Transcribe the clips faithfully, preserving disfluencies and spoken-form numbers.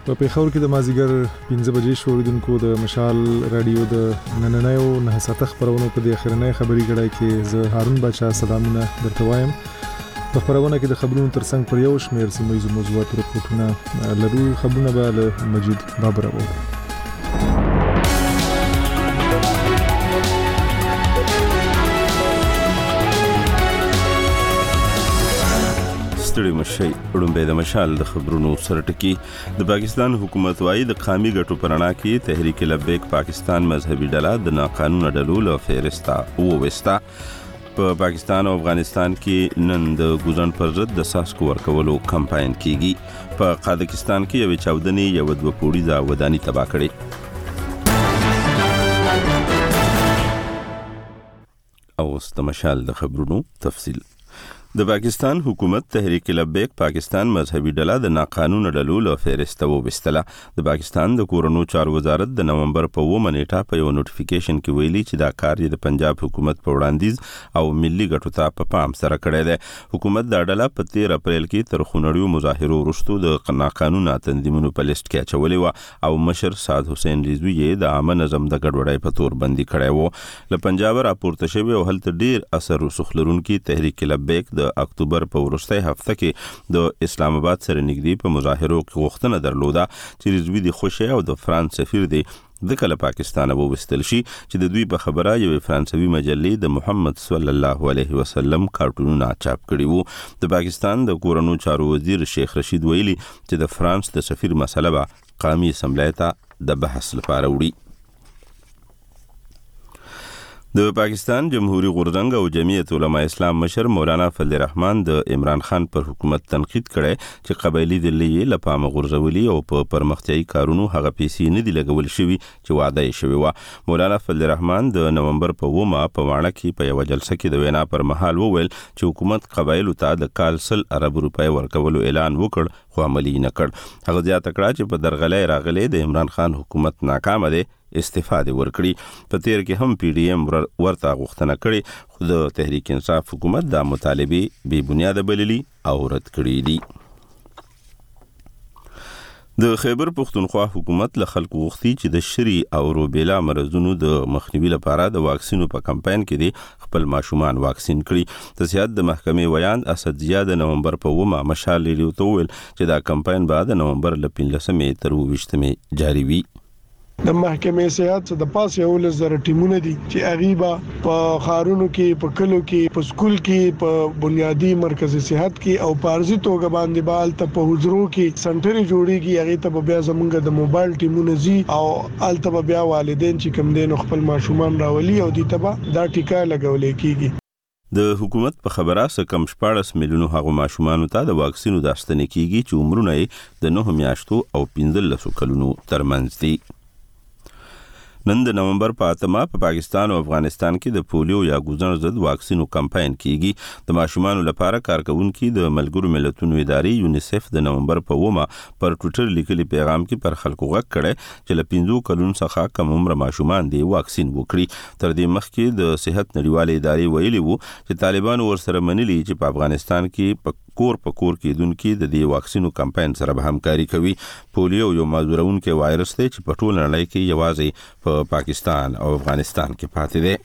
په پېښور کې د مازیګر پنځه بجې شو اوریدونکو د مشال رادیو د نننیو نه ساته خبرونو په د اخرنۍ خبري غړای کې زه هارون بچا سلامونه درته وایم. په خبرونه کې د خبرونو ترڅنګ پر یو شمېر سیمه موضوعات راپورټونه لرو. خبرونه به له مجید بابر اورو. ستړي مشي وړاندې د مشال د خبرونو سره ټکی. د پاکستان حکومت وايي د قامي ګټو پرانا کې تحریک لبیک پاکستان مذهبي ډله د ناقانونه ډلو له فهرسته ووسته. په پاکستان او افغانستان کې نن د ګوزن پر ضد د ساسکو ورکولو کمپاین کیږي. په قازقستان کې یو چاودنې یو د پولیسا ودانی تباہ کړي. او ست مشال د خبرونو تفصیل. د پاکستان حکومت تحریک لبیک پاکستان مذهبي ډله د ناقانونه ډلو له فهرسته وویستله. د پاکستان د کورونو چارو وزارت د نومبر په اوومه نیټه په یو نوټیفیکیشن کې ویلي چې دا کار د پنجاب حکومت په وړاندیز او ملي ګټو ته په پام سره کړی دی. حکومت دا ډله په تیر اپریل کې تر خونړیو مظاهرو وروسته د ناقانونه تنظیمونو په لیست کې اچولې و او مشر سعد حسین رضوی یې د عامه نظم د ګډوډۍ په تور بندي کړی و. له پنجاب راپورته شوی او هلته ډیر اثر رسوخ لرونکي تحریک لبیک د اکتوبر په وروستۍ هفته کې د اسلام آباد سره نږدې په مظاهرو کې غوښتنه درلوده چې رضوی د خوشي او د فرانس سفیر دی د کله پاکستان ووستل شي چې د دوی په خبره یو فرانسوي مجلې د محمد صلی الله علیه وسلم کارټونونه چاپ کړي وو. د پاکستان د کورونو چارو وزیر شیخ رشید ویلي چې د فرانس د سفیر مسله به قومي اسمبلی ته د بحث لپاره وړي. د پاکستان جمهوریت غورځنګ او جمعیت علماء اسلام مشر مولانا فضل الرحمن د عمران خان پر حکومت تنقید کړي چې قبایلی دلې له پامه غورځولي او په پرمختیايي کارونو هغه پیسې نه دی لګول شوی چې وعده یې شوی و. مولانا فضل الرحمن د نومبر په اوومه په واڼه کې په یو جلسه کې د وینا پر مهال وویل چې حکومت قبایلو ته د کال سل ارب روپۍ ورکولو اعلان وکړ خو عملی نه کړ. هغه زیاته کړه چې په درغلۍ راغلي د عمران خان حکومت ناکام دی استفاده ورکړي. په تیر کې هم پی ډی ایم ورته غوښتنه کړي خو د تحریک انصاف حکومت دا مطالبه بې بنیاده بللي او رد کړي دي. د خیبر پختونخوا حکومت له خلکو غوښتي چې د شری او روبیلا مرزونو د مخنیوي لپاره د واکسینو په کمپاین کې دي خپل ماشومان واکسین کړي. د صحت د محکمې ویان اسد زیاد د نومبر په اوومه مشال لري ته ویل چې دا کمپاین بعد د نومبر ل پنځلسمې تر اوویشتمې جاری وي. د محکمې سیاحت د پاس یو لزر ټیمونه دي چې اغیبا په خارونو کې په کلو کې په سکول کې په بنیادی مرکز صحت کې او پارزي توګه باندې بال ته په حجرو کې سنټري جوړيږي. هغه ته بیا زمونږ د موبایل ټیمونه زی او الته بیا والدین چې کم دین خپل ماشومان راولي او دي تبا دا ټیکا لګولې کیږي. د حکومت په خبره سکم شپاړس میلیونو هغو ماشومانو ته د واکسینو داستنې کیږي چې عمرونه یې د نه میاشتو او پنځلس کلونو ترمنځ دي. نن د نومبر په اتمه په پاکستان او افغانستان کې د پولیو یا ګوزن ضد واکسینو کمپاین کیږي. د ماشومانو لپاره کارکونکي د ملګرو ملتونو ادارې یونیسف د نومبر په اومه پر ټویټر لیکلي پیغام کې پر خلکو غږ کړي چې له پنځو کلونو څخه کم عمر ماشومان دی واکسین وکړي. تر دې مخکې د صحت نړیوالې ادارې ویلي وو چې طالبان ورسره منلي چې په افغانستان کې په کور په کور کېدونکي د دې واکسینو کمپاین سره به همکاري کوي. پولیو یو مازورونکي وایرس دی چې په ټول نړۍ کې یوازې په پاکستان او افغانستان کې پاتې دی.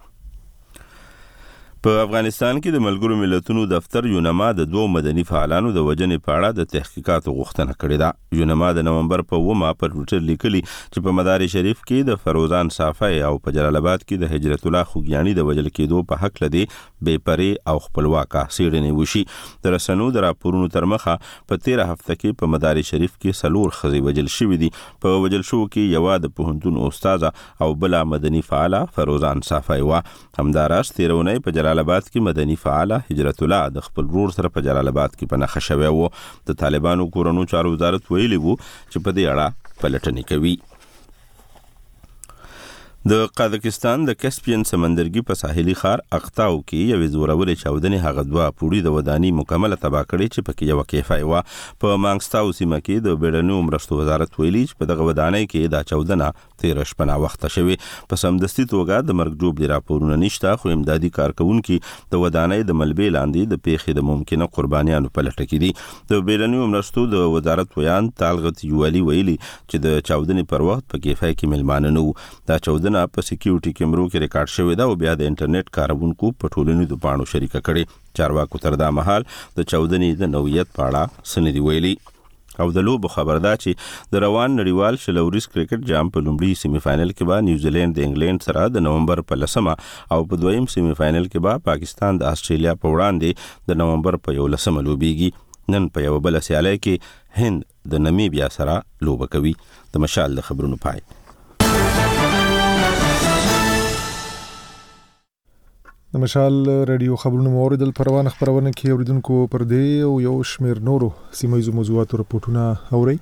په افغانستان کې د ملګرو ملتونو دفتر یونما د دوه مدني فعالانو د وژنې په اړه د تحقیقاتو غوښتنه کړې ده. یونما د نومبر په اومه پر ټویټر لیکلي چې په مدار شریف کې د فروزان صافی او په جلال آباد کې د هجرت الله خوګیانی د وژل کېدو په حق لدی بې پرې او خپلواکه څېړنې وشي. د رسنیو د راپورونو تر مخه په تیره هفته کې په مدار شریف کې څلور ښځې وژل شوې دي. په وژل شوو کې یوه د پوهنتون استاده او بله مدني فعاله فروزان صافی وه. همداراز تېرونی په جلال آباد کې مدني فعاله هجرت الله د خپل ورور سره په جلال آباد کې په نښه شوی و. د طالبانو کورونو چارو وزارت ویلي وو چې په دې اړه پلټنې کوي. د قازقستان د کسپین سمندرګي په ساحلي ښار اقتاو کې یو زورورې چاودنې هغه دوه پوړي د وداني مکمله تباه کړې چې پکې یو کیفای و. په مانګستاو سیمه کې د بیړنیو مرستو وزارت ویلي چې په دغه ودانۍ کې دا چاودنه تیر شپه وخت شوی. په سمدستي توګه د مرګ جوړ راپورونه نشته، خو امدادي کارکونکو د ودانۍ د ملبې لاندې د پیښې د ممکنه قربانیانو په لټه کې دي. د بیړنیو مرستو د وزارت ویان طالغت یوالي ویلي چې د چاودنې پر وخت په کیفای کې ملمانه نه و. دا چاودنه په سکیورټي کیمرو کې ریکارډ شوې ده او بیا د انټرنیټ کارونکو په ټولنیزو پاڼو شریکه کړې. چارواکو تر دا مهال د چاودنې د نوعیت په اړه څه نه دي ویلي. او د لوبو خبر ده چې د روان نړیوال شلوريز کرکټ جام په لومړي سیمي فائنل کې به نیوزیلند د انګلند سره د نومبر په لسمه او په دویم سیمي فائنل کې به پاکستان د استرالیا په وړاندې د نومبر په یو لسمه لوبيږي. نن په یو بل سیالي کې هند د نمیبیا سره لوبه کوي. د مشال د خبرونو پای. د مشال رادیو خبرونو موریدل پروان خبرونه کې اوریدونکو پر دې او یو شمیر نورو سیمایي موضوعاتو راپورټونه اوري.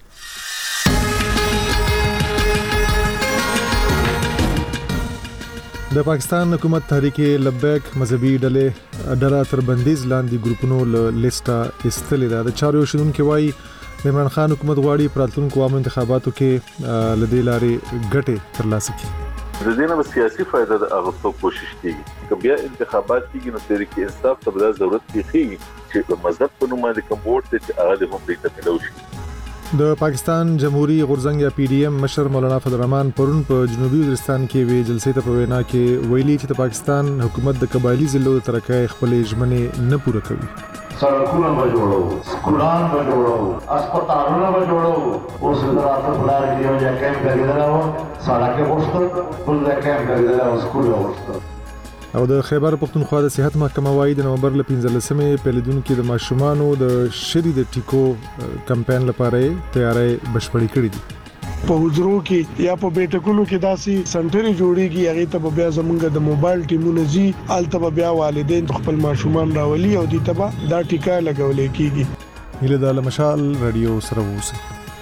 د پاکستان حکومت تحریک لبیک مذهبي ډلې ډله تر بندیز لاندې ګروپونو له لیسټه استلې ده. د چارو شودونکو وایي عمران خان حکومت غواړي پراتلونکو عام انتخاباتو کې لدې لارې ګټه ترلاسه کړي. د دې نه سیاسي فائدہ د اغوستو کوشش کیږي. که بیا انتخابات کیږي نو تحریک انصاف ته به ضرورت کیږي چې په مذهب په نوم باندې کوم ووټ چې هغه هم دې ته ملو شي. د پاکستان جمهوریت غورځنګ یا پی ډی ایم مشر مولانا فضل الرحمن پرون په جنوبي وزیرستان کې وی جلسې ته په وینا کې ویلي چې د پاکستان حکومت د قبایلی ضلعو ترکه خپل ژمنې نه پوره کوي. سړکونه به جوړو، سکولان به جوړو، اسپیټالونه به جوړو. اوس د راته بلار کې یو ځای کېم کېدل او سړک غوښتل، ټول ځای کېم کېدل او سکول غوښتل. او د خیبر پختونخوا د صحت محکمه وايي د نومبر ل پنځلسمې پیلیدونکو د ماشومانو د شری د ټیکو کمپاین لپاره تیاری بشپړی کړې دي. په حضورو کې یا په بیٹکونو کې داسي سنټري جوړیږي، هغه ته بیا زمونږ د موبایل ټیمونه زی آلته بیا والدین خپل ماشومان راولي او دې ته دا ټیکا لګولې کیږي. هله د مشال رادیو سره ووسه.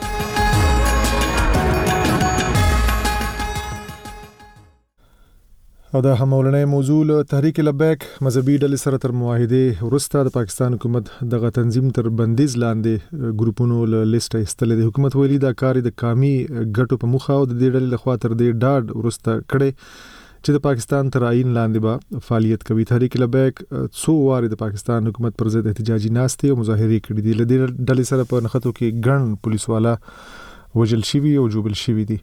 او د همولنې موضوع له تحریک لبیک مذهبي ډلې سره تر معاهده ورسته د پاکستان حکومت دغه تنظیم تر بندیز لاندې ګروپونو له لیسټه استلې د حکومت ویلي دا کار د کامي ګټو په مخه او د دې ډلې لخوا تر دې ډاډ ورسته کړي چې د پاکستان تر آئین لاندې به فعالیت کوي. تحریک لبیک څو واره د پاکستان حکومت پر ضد احتجاجي ناستې او مظاهرې کړې دي. له دې ډلې سره په نخښتو کې ګڼ پولیس والا وجل شوي او جوبل شوي دي.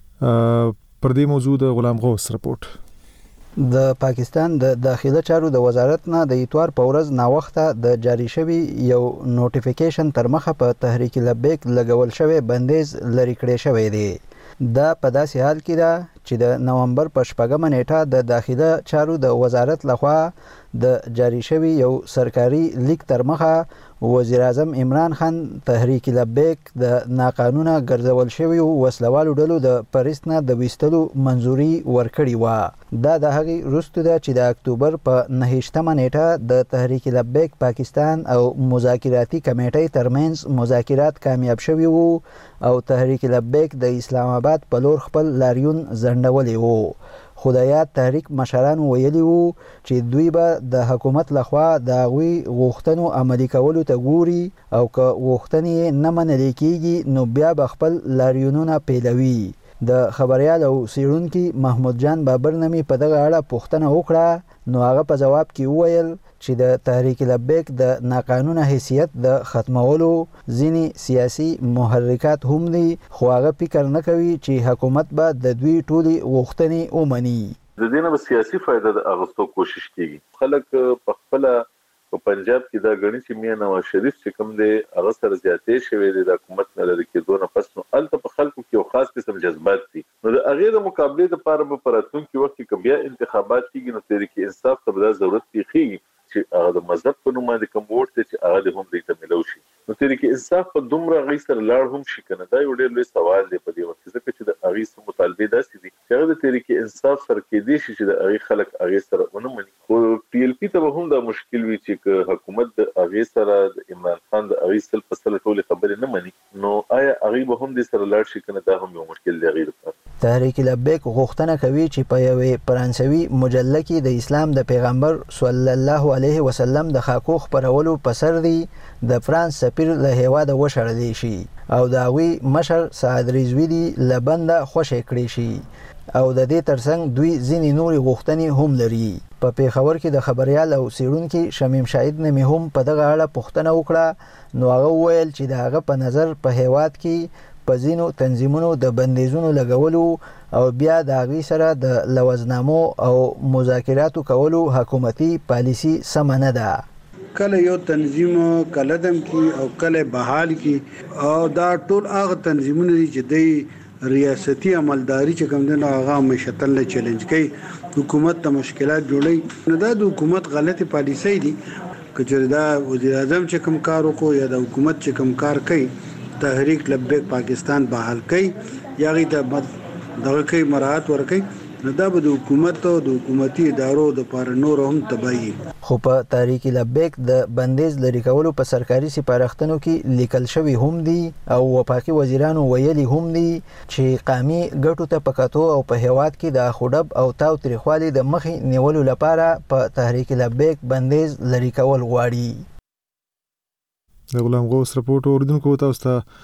پر دې موضوع د غلام غوث رپورت. د پاکستان د داخله چارو د وزارت نه د اتوار په ورځ ناوخته د جاری شوی یو نوټیفیکیشن تر مخه په تحریک لبیک لګول شوی بندیز لری کړی شوی دی. دا په داسې حال کې ده چې د نومبر په شپږمه نیټه د داخله چارو د وزارت لخوا د جاری شوی یو سرکاري لیک تر مخه وزیر اعظم عمران خان تحریک لبیک د ناقانونه ګرځول شوی وسلوالو ډلو د پاریسنا د وستلو منځوري ورکړی و. دا د هغې وروسته ده چې د اکتوبر په نهشتمه نیټه د تحریک لبیک پاکستان او مذاکراتي کمیټې ترمنځ مذاکرات کامیاب شوي وو او تحریک لبیک د اسلام آباد په لور خپل لاریون ځنډولی وو. خدایات تحریک مشران ویلي وو چې دوی به د حکومت لخوا د هغوی غوښتنو عملي کولو ته ګوري او که غوښتنې نه منلې کیږي نو بیا به خپل لاریونونه پیلوي. د خبريال او سیړونکي محمود جان بابر نمی په دغه اړه پوښتنه وکړه نو هغه په جواب کې وویل چې د تحریک لبیک د ناقانونه حیثیت د ختمولو ځینې سیاسي محرکات هم دي، خو هغه فکر نه کوي چې حکومت به د دوی ټولې غوښتنې ومني. د دې نه سیاسي فائدہ د اغوستو کوشش کیږي. خلک په خپل په پنجاب کې دا غني چې میا نواز شریف چې کوم دی هغه سره زیاتې شوی دی د حکومت نه لري کېدو نه پس نو الته په خلکو کې یو خاص قسم جذبات دي. نو د هغې د مقابلې لپاره په پراتونکو وخت کې بیا انتخابات کېږي نو تحریک انصاف ته به ضرورت کېږي چې هغه د مذهب په نوم باندې کوم ووټ چې هغه هم دې ته ملو شي. نو تحریک انصاف په دومره غي سره لاړ هم شي کنه دا یو ډېر لوی سوال دی په دې وخت کې ځکه چې د اغي سم مطالبه داسې دي چې د تحریک انصاف سره کې دي چې د اغي خلک اغي سره ونه مني خو پی ال پی ته هم دا مشکل وی چې حکومت د اغي سره د عمران خان د اغي سل په سل ټول خبرې نه مني نو آیا اغي به هم دې سره لاړ شي کنه دا هم یو مشکل دی غیر تحریک لبیک غوښتنه کوي چې په یوې فرانسوي مجله کې د اسلام د پیغمبر صلی الله علیه وسلم د خاکو خبرولو په سر دی د فرانس سفیر له هیواده وشړل شي او د هغوی مشر سعد رضوی لبنده خوشی کړی شي او د دې ترڅنګ دوی ځینې نورې غوښتنې هم لري په پیښور کې د خبريال او سیړونکي شمیم شاهد نه هم په دغه اړه پوښتنه وکړه نو هغه وویل چې د هغه په نظر په هیواد کې په ځینو تنظیمونو د بندیزونو لګولو او بیا د هغوی سره د لوزنامو او مذاکراتو کولو حکومتي پالیسي سمه نه ده کله یو تنظیم کله دم کی او کله بحال کی او دا ټول هغه تنظیمونه دي چې د ریاستي عملداري چې کوم دنه هغه مشتل نه چیلنج کوي حکومت ته مشکلات جوړي نو دا د حکومت غلطي پالیسي دي کچې دا وزیر اعظم چې کوم کار وکړي یا د حکومت چې کوم کار کوي تحریک لبیک پاکستان بحال کوي یا غي ته دغه کوي مراعات ورکوي نو دا به د حکومت او د حکومتي ادارو د پاره نور هم تبعي خو په تحریک لبیک د بندیز لري کولو په سرکاري سپارښتنو کې لیکل شوی هم دي او وفاقي وزیرانو ویلي هم دي چې قامي ګټو ته پکاتو او په هیواد کې د خودب او تاو تریخوالي د مخې نیولو لپاره په تحریک لبیک بندیز لري کول غواړي د غلام غوث رپورټ اوریدونکو تاسو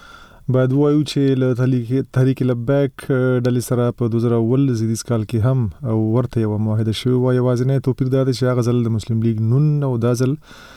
ته باید وایو چې له تحریک لبیک ډلې سره په دوه زره اول زیدیز کال کې هم او ورته یو معاهده شوې وه یوازینی توپیر دا دی چې هغه ځل د مسلم لیگ نون او دا ځل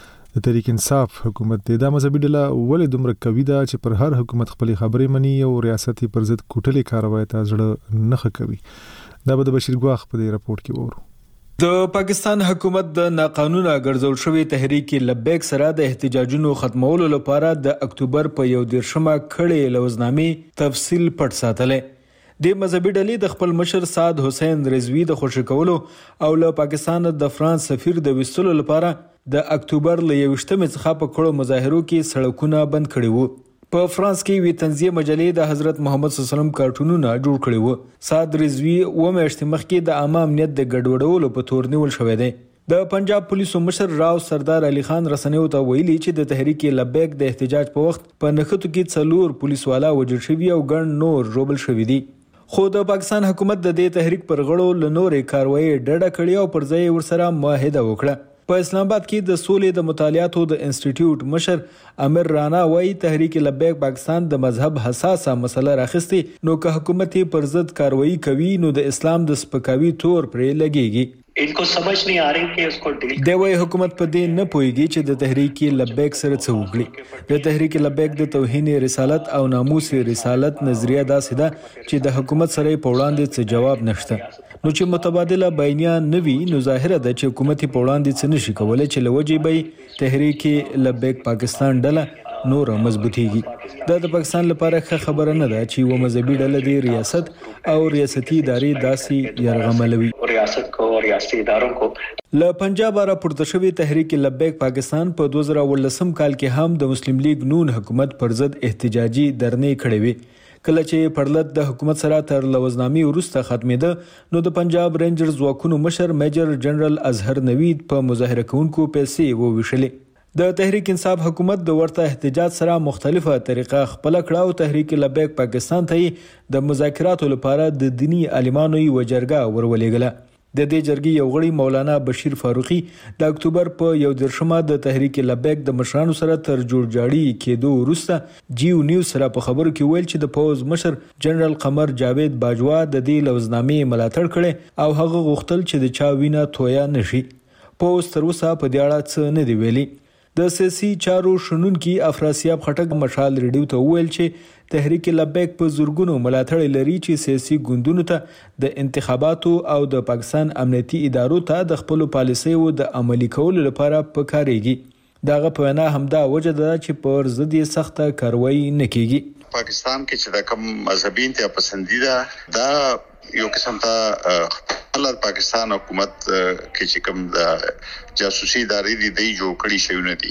د تحریک انصاف حکومت دی دا مذهبي ډله ولې دومره قوي ده چې پر هر حکومت خپلې خبرې مني او ریاست یې پر ضد کوټلې کاروي ته زړه نه ښه کوي دا به د بشیر ګواخ په دې رپورټ کې وورو د پاکستان حکومت د ناقانونه ګرځول شوی تحریک لبیک سره د احتجاجونو ختمولو لپاره د اکتوبر په یو دیرشمه کړې لوزنامې تفصیل پټ ساتلې د مذهبي ډلې د خپل مشر سعد حسین رضوی د خوشی کولو او له پاکستان د فرانس سفیر د وستلو لپاره د اکتوبر ل یوشتمې څخه په کړو مظاهرو کې سړکونه بند کړي وو په فرانس کې وی تنزیه مجلې د حضرت محمد صلی الله علیه وسلم کارټونونه جوړ کړي وو سعد رضوی و میاشتې مخکې د عامه امنیت د ګډوډولو په تور نیول شوی دی د پنجاب پولیسو مشر راو سردار علي خان رسنیو ته ویلي چې د تحریک لبیک د احتجاج په وخت په نښتو کې څلور پولیس والا وژل شوي او ګڼ نور ژوبل شوي دي خو د پاکستان حکومت د دې تحریک پر غړو له نورې کاروایي ډډه کړې او پر ځای ورسره معاهده وکړه په اسلام آباد کې د سولې د مطالعاتو د انسټیټیوټ مشر امیر رانا وایي تحریک لبیک پاکستان د مذهب حساسه مسله راخستي نو که حکومت پر ضد کاروایی کوي نو د اسلام د سپکاوي تور پرې لګيږي इनको समझ नहीं आ रही कि उसको डील د وای حکومت په دې نه پويږي چې د تحریک لبیک سره څه وکړي د تحریک لبیک د توهین رسالت او ناموس رسالت نظریه داسې ده چې د حکومت سره په وړاندې څه جواب نشته نو چې متبادله بیانیه نوي نو ظاهره ده چې حکومت په وړاندې څه نشي کولای چې لوجې به تحریک لبیک پاکستان ډله نور مضبوطیږي دا د پاکستان لپاره ښه خبره نه ده چې و مذهبي ډله د ریاست او ریاستي ادارې داسې يرغملوي ریاست کو او ریاستي ادارو کو له پنجاب را پورته شوی تحریک لبیک پاکستان په دوه زره ولسم کال کې هم د مسلم لیگ نون حکومت پر ضد احتجاجي درنې کړې وي کله چې پرلط د حکومت سره تر لوزنامې وروسته ختمېده نو د پنجاب رینجرز ځواکونو مشر میجر جنرال اظهر نوید په مظاهره کوونکو پیسې وویشلې د تحریک انصاف حکومت د ورته احتجاج سره مختلفه طریقه خپل کړه او تحریک لبیک پاکستان ته د مذاکراتو لپاره د دینی عالمانو یو جرګه ورولېګله د دې جرګې یو غړي مولانا بشیر فاروقي د اکتوبر په یو دیرشمه د تحریک لبیک د مشرانو سره تر جوړجاړي کېدو وروسته جیو نیوز سره په خبرو کې ویل چې د پوز مشر جنرال قمر جاوید باجوا د دې لوزنامې ملاتړ کړي او هغه غوښتل چې د چا وینا تویا نشي پوز تر اوسه په دې اړه څه نه دی ویلي د سیاسي چارو شنونکي افراسیاب خټک مشال ریډیو ته ویل چې تحریک لبیک په زورګونو ملاتړ لري چې سیاسي ګوندونو ته د انتخاباتو او د پاکستان امنیتي ادارو ته د خپل پالیسیو د عملي کولو لپاره پکارېږي داغه په وینا همدا وجه ده چې پر ضد یې سخته کاروایی نه کیږي پاکستان کې چې د کوم مذهبي انتها پسندیده دا یو قسم ته خپل پاکستان حکومت کې چې کوم د جاسوسي ادارې دی جوړ کړي شوی نه دي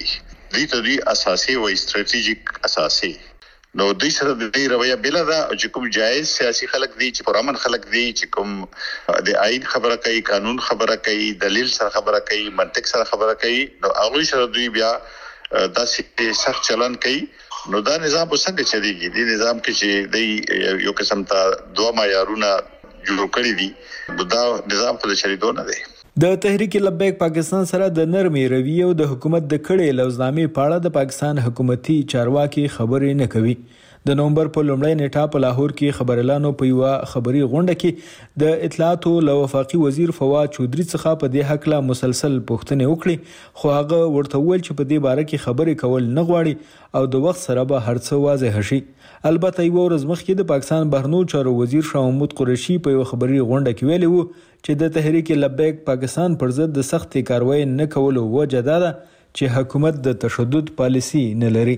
دې ته دوی اساسي او استراتیژیک اساسي نو دوی سره د دې رویه بل دا چې کوم جایز سیاسي خلک دي چې پرامن خلک دي چې کوم د آئین خبره کوي قانون خبره کوي دلیل سره خبره کوي منطق سره خبره کوي نو هغه سره دوی بیا داسې سخت چلن کوي نو دا نظام څنګه چلیږي د نظام کې چې د یو قسم ته دوه معیارونه جوړ کړی دي دا نظام په چلیدو نه دی د تحریک لبیک پاکستان سره د نرمي رویه او د حکومت د کړې لوزنامې په اړه د پاکستان حکومتي چارواکي خبرې نه کوي د نومبر په لومړۍ نیټه په لاهور کې خبريالانو په یو خبري غونډه کې د اطلاعات او وفاقي وزیر فواد چودري څخه په دې حق لا مسلسل پوښتنې وکړي خو هغه ورته ویل چې په دې باره کې خبرې کول نه غواړي او د وخت سره به هر څه واضح شي البته یو ورځ مخکې د پاکستان بهرنیو چارو وزیر شاه محمود قریشي په یو خبري غونډه کې ویلي وو چې د تحریک لبیک پاکستان پر ضد د سختې کاروایی نه کولو وجه دا ده چې حکومت د تشدد پالیسي نه لري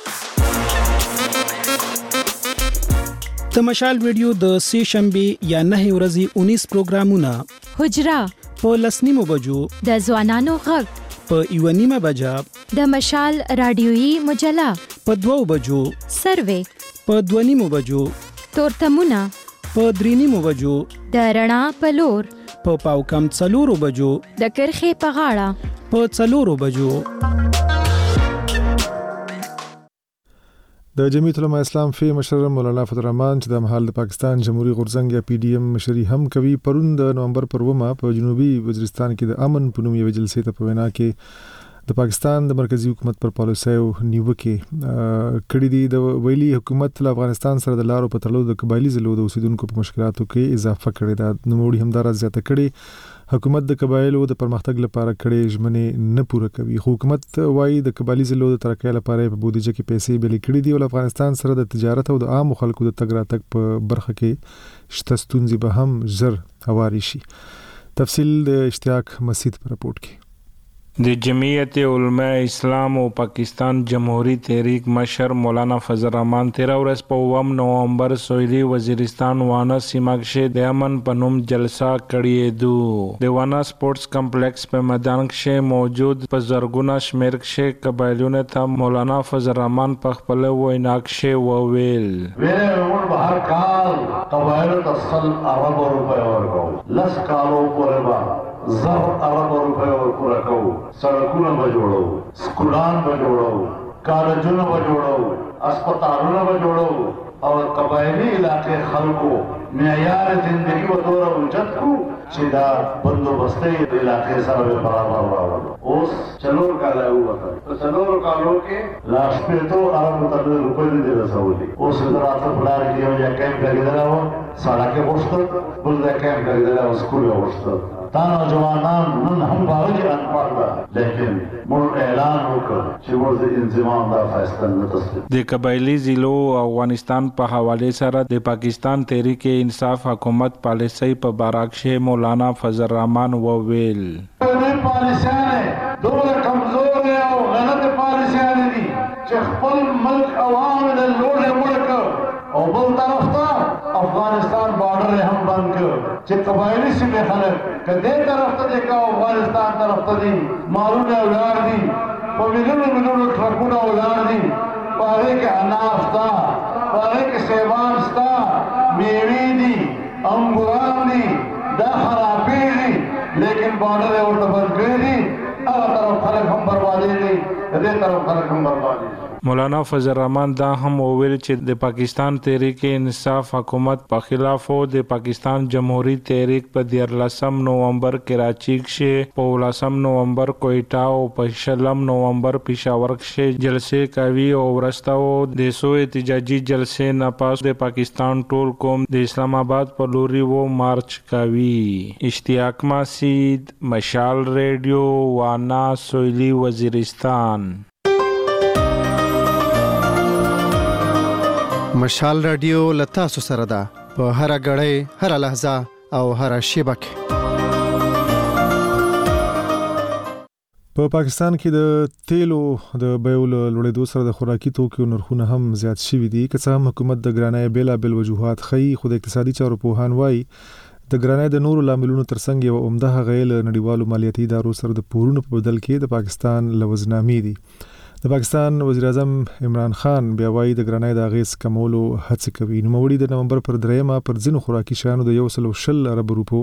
د مشال ویډیو د سه شنبه یا نه ورځې انیس پروګرامونه حجرا په لسنیمو بجو د ځوانانو غږ په یو نیمه بجا د مشال رادیويي مجله په دوو بجو سروې په دوه نیمو بجو تورتمونه په درې نیمو بجو د رڼا په لور په پاو کم څلورو بجو د کرخې په غاړه په څلورو بجو د جمعیت العلماء اسلام فی مشر مولانا فتح الرحمن چې د مهال د پاکستان جمهوریت غورځنګ یا پی ډی ایم مشري هم کوي پرون د نومبر پر ومه په جنوبي وزیرستان کې د امن په نوم یو جلسې ته په وینا کې د پاکستان د مرکزی حکومت پر پالیسیو نیوکه کړې دي د ویلي حکومت له افغانستان سره د لارو په تړلو د قبایلی ضلعو د اوسیدونکو په مشکلاتو کې اضافه کړې ده نوموړي همدارا زیاته کړې حکومت د قبایلو د پرمختګ لپاره کړې ژمنې نه پوره کوي حکومت وايي د قبایلی ضلعو د ترقۍ لپاره په بودیجه کې پیسې بلې کړې دي او افغانستان سره د تجارت او د عام خلکو د تګ راتګ په برخه کې شته ستونزې به هم زر هواري شي تفصیل د اشتیاق مسعود پر رپورت کې د جمعیت علماء اسلام او پاکستان جمهوری تحریک مشر مولانا فضل الرحمن تیرہ ورځ په اووم نومبر سویلي وزیرستان وانا سیمه کې د امن په نوم جلسه کړې دو د وانا سپورتس کمپلیکس په میدان کې موجود په زرګونه شمیر کې قبایلونه ته مولانا فضل الرحمن په خپل وینا کې وویل ویل بهر کال قبایلو تصل عرب روپے ورکو لس کالو پورې با زر ارب روپے ورکو رکو سڑکونه به جوړو سکولان به جوړو کالجونه به جوړو اسپیټالونه به جوړو او قبایلی علاقې خلکو معیار زندگی و دور اوچت کو چې دا بندوبستي د علاقې سره برابر راوړو اوس چلور کاله وته په چلور کالو کې لا شپږ ارب روپے دې رسولي اوس دراته بلار کې یو ځای کېم کېدل او سړک وښته بل ځای کېم کېدل او سکول وښته تا نوجوانان نن هم باوجود انپړ ده لیکن موږ اعلان وکړ چې موږ انضمام دا فیصله نه تسلیم د قبایلی ضلعو افغانستان په حواله سره د پاکستان تحریک انصاف حکومت پالیسي په باراکشه مولانا فضل الرحمن وویل د پالیسیانه دوه کمزور او غلط پالیسیانه دي چې خپل ملک عوام له لوړ ملک او بل طرف ته افغانستان بارډر هم بند کړ چې قبایلی سیمه خلک کدی طرف ته د افغانستان طرف ته دي مالونه ولار دي په مليونو مليونو ټرکونه ولار دي په هغه کې اناج تا په هغه کې سیوان ستا میوې دي انګوران دي دا خرابې دي لیکن بارډر ورته بند کړی دي هغه طرف خلک هم بربادي دي دې طرف خلک هم بربادي مولانا فضل الرحمن دا هم وویل چې د پاکستان تحریک انصاف حکومت په خلاف او د پاکستان جمهوری تحریک په دیارلسم نومبر کراچي کې په ولسم نومبر کوئټه او په شلم نومبر پېښور کې جلسې کوي او ورستاو د سو احتجاجي جلسې نه پاس د پاکستان ټول قوم د اسلام آباد په لوري وو مارچ کوي اشتیاق مسعود مشال ریډیو وانا سویلي وزیرستان مشال رادیو لتا سو سره ده په هر غړې هر لحظه او هر شیبه په پاکستان کې د تیلو د بیو لوړېدو سره د خوراکي توکو نرخونه هم زیات شوي دي که څه هم حکومت د ګرانۍ بېلابېل وجوهات ښیي خو د اقتصادي چارو پوهان وایي د ګرانۍ د نورو لاملونو ترڅنګ یو عمده هغې له نړیوالو مالیاتي ادارو سره د پورونو په بدل کې د پاکستان لوزنامې دي د پاکستان وزیر اعظم عمران خان بیا وایي د ګرانۍ د اغیز کمولو هڅه کوي. نوموړي د نومبر پر دریمه پر ځینو خوراکي شیانو د یو سل شل ارب روپو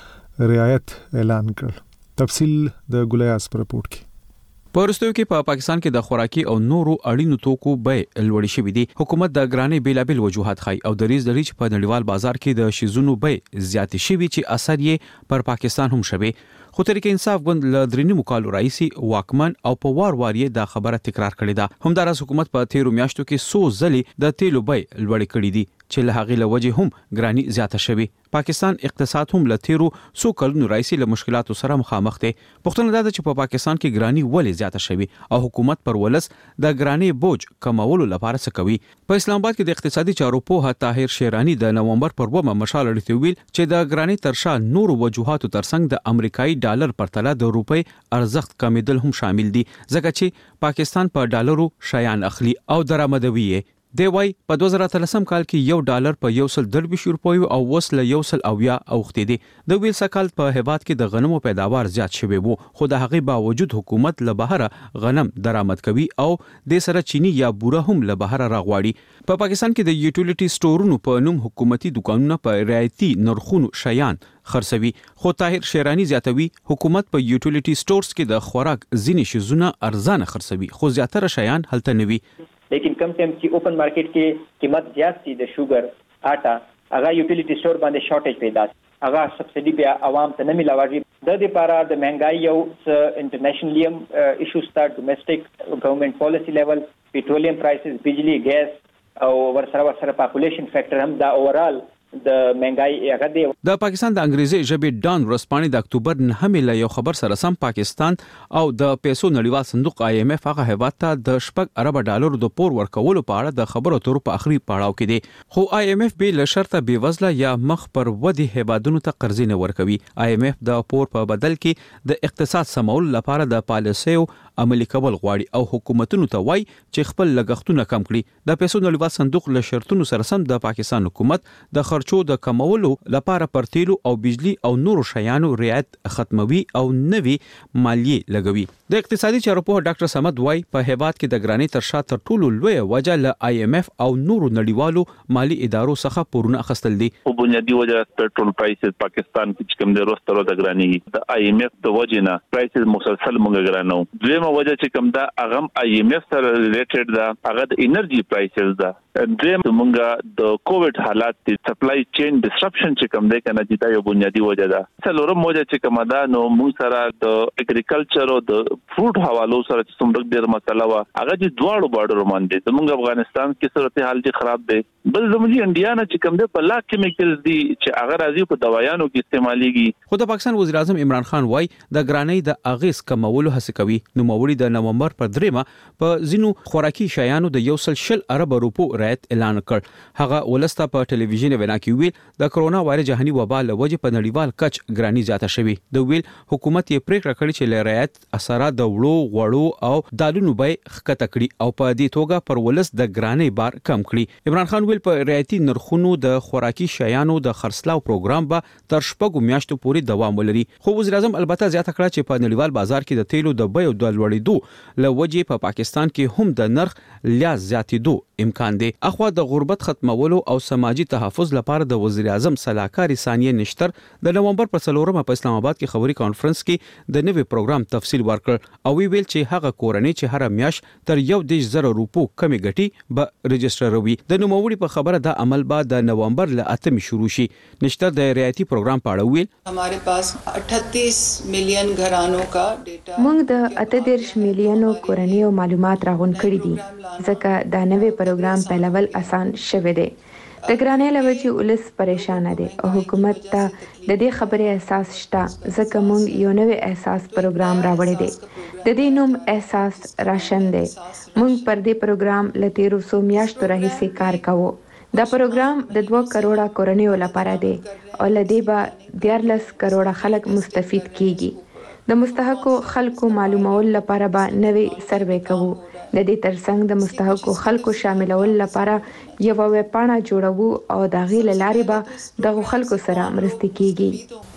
رعایت اعلان کړ. تفصیل د ګلیاس پر رپورټ کې. په وروستیو کې په پاکستان کې د خوراکي او نورو اړینو توکو بیې لوړې شوې دي. حکومت د ګرانۍ بیلابل وجوهات ښایي او دریز لري چې په نړیوال بازار کې د شیزونو بیې زیاتې شوي چې اثر یې پر پاکستان هم شوی. خو تحریک انصاف ګوند له درېنیمو کالو راهیسې واکمن او په وار وار یې دا خبره تکرار کړې ده. همداراز حکومت په تیرو میاشتو کې څو ځلې د تیلو بیې لوړې کړې دي چې له هغې له وجې هم ګراني زیاته شوې. پاکستان اقتصاد هم له تیرو څو کلونو راهیسې له مشکلاتو سره مخامخ دی. پوښتنه دا ده چې په پاکستان کې ګراني ولې زیاته شوې او حکومت پر ولس د ګراني بوج کمولو لپاره څه کوي. په اسلام آباد کې د اقتصادي چارو پوهه طاهر شیرانی د نومبر پر اوومه مشال اړیته ویل چې د ګراني تر شا نورو وجوهاتو ترڅنګ د امریکایي ډالر پر تله د روپۍ ارزښت کمیدل هم شامل دي ځکه چې پاکستان په ډالرو شیان اخلي او درآمدوي یې. دی وايي په دوه زره اتلسم کال کې یو ډالر په یو سل درویشت روپیو او اوس له یو سل اویا اوښتې دي. د ویل سکال په هیواد کې د غنمو پیداوار زیات شوی وو خو د هغې باوجود حکومت له بهره غنم درآمد کوي او د سره چینی یا بوره هم له بهره راغواړي. په پا پاکستان کې د یوټیلیټي سټورونو په نوم حکومتي دکانونه په رعایتي نرخونو شیان خرڅوي. خو طاهر شیرانی زیاتوي حکومت په یوټیلیټي سټورز کې د خوراک ځینې شیزونه ارزانه خرڅوي خو زیاتره شیان هلته نه وي. لیکن کم ټایم چې اوپن مارکیټ کې قیمت زیات شي د شوګر آټا هغه یوټیلیټي سٹور باندې شارټیج پیدا شي هغه سبسډي بیا عوام ته نه ملاوي. د دې لپاره د مهنګای یو انټرنیشنلی هم ایشو سٹارټ ډومېسټک ګورنمنت پالیسی لیول پیټرولیم پرایسز بجلی ګیس او ورسره ورسره پاپولیشن فیکٹر هم دا اوورال د مهنګای هغه دی. د پاکستان د انګریزي ژبې ډان ورسپانې د اکتوبر نهمې له یو خبر سره سم پاکستان او د پیسو نړیوال صندوق آی ایم ایف هغه هیواد ته د شپږ ارب ډالرو د پور ورکولو په اړه د خبرو اترو په اخري پړاو کې دی. خو آی ایم ایف به له شرطه بې وزله یا مخ پر ودی هیوادونو ته قرضې نه ورکوي. آی ایم ایف د پور په بدل کې د اقتصاد سمول لپاره د پالیسیو عملي کول غواړي او حکومتونو ته وایي چې خپل لګښتونه کم کړي. د پیسو نړیوال صندوق له شرطونو سره سم د پاکستان حکومت د خرچو د کمولو لپاره پر تیلو او بجلی او نورو شیانو رعایت ختموي او نوي مالیې لګوي. د اقتصادي چارو په ډاکټر صمد وای په هیواد کې د ګرانۍ تر شا تر ټولو لوی وجه له آی ایم ایف او نورو نړیوالو مالی ادارو څخه پورونه اخیستل دي. په بنیادی وجه پټرول پرایسز پاکستان کې کوم د روسترو د ګرانۍ د آی ایم ایف د وجه نه پرایسز مسلسل مونږ ګرانو. دویمه وجه چې کوم دا اغم آی ایم ایف سره ریلیټډ دا هغه د انرژي پرایسز دا. دریم مونږه د کووډ حالات د سپلای چین ډسرپشن چې کوم دی کنه چې دا یو بنیادی وجه ده. څلورم وجه چې کوم دا نو موږ سره د اګریکلچر او د فروټ حوالو سره چې څومره ډېر مسله وا هغه د دواړو بارډر باندې زموږ افغانستان کې صورتحال دي خراب دي. بل زموږ انډیا نه چې کوم دی په لا کیمیکلز دي چې هغه راځي په دوايانو کې استعماليږي. خو د پاکستان وزیر اعظم عمران خان وای د ګرانۍ د اغیز کمولو هڅه کوي. نو موري د نومبر پر دریمه په زینو خوراکي شیانو د یو سل شل ارب روپو رعایت اعلان کړ. هغه ولسته په ټلویزیون وینا کې ویل د کرونا وایرس جهاني وبا له وجې په نړیوال کچ ګراني زیاته شوې. د ویل حکومت یې پریکړه کړې چې له رعایت اثرات د وړو غوړو او دالونو به ښکته کړي او په دې توګه پر ولس د ګراني بار کم کړي. عمران خان ویل په رعایتي نرخونو د خوراکي شیانو د خرڅلاو پروګرام به تر شپږو میاشتو پورې دوام ولري. خو وزیر اعظم البته زیاته کړه چې په نړیوال بازار کې د تیلو د بیو د لوړېدو له وجې په پاکستان کې هم د نرخ لیا زیاتېدو امکان دی. اخوا د غربت ختمولو او سماجی تحفظ لپاره د وزیر اعظم سلاکار ثانیه نشتر د نومبر په څلورمه په اسلام آباد کې خبري کانفرنس کې د نوي پروګرام تفصیل ورکړ او ویل چې هغه کورنۍ چې هر میاش تر یو دیش زره روپو کمی ګټي به رجستروي. د نوموړي په خبره د عمل بعد د نومبر ل اتمې شروع شي. نشتر د رعایتي پروګرام په اړه ویل हमारे पास अठतीस मिलियन घरानों का डेटा موږ د اتدېرش میلیونو کورنیو معلومات راغون کړي دي ځکه دا نوې پروګرام پیلول آسان شوه دی. د ګرانۍ لوجې ولس پریشان دي او حکومت ته د دې خبرې احساس شته ځکه موږ یو نوې احساس پروګرام راوړی دی. د دې نوم احساس راشن دی. موږ پر دې پروګرام له تیرو څو میاشتو راهیسې کار کوو. دا پروګرام د دوه کروڑه کورنیو لپاره دی او له دې به دیارلس کروڑه خلک مستفید کیږي. د مستحقو خلکو معلومول لپاره به نوې سروې کوو. د دې ترڅنګ د مستحقو خلکو شاملول لپاره یو ویبپاڼه جوړوو او د هغې له لارې به دغو خلکو سره مرستې کیږي.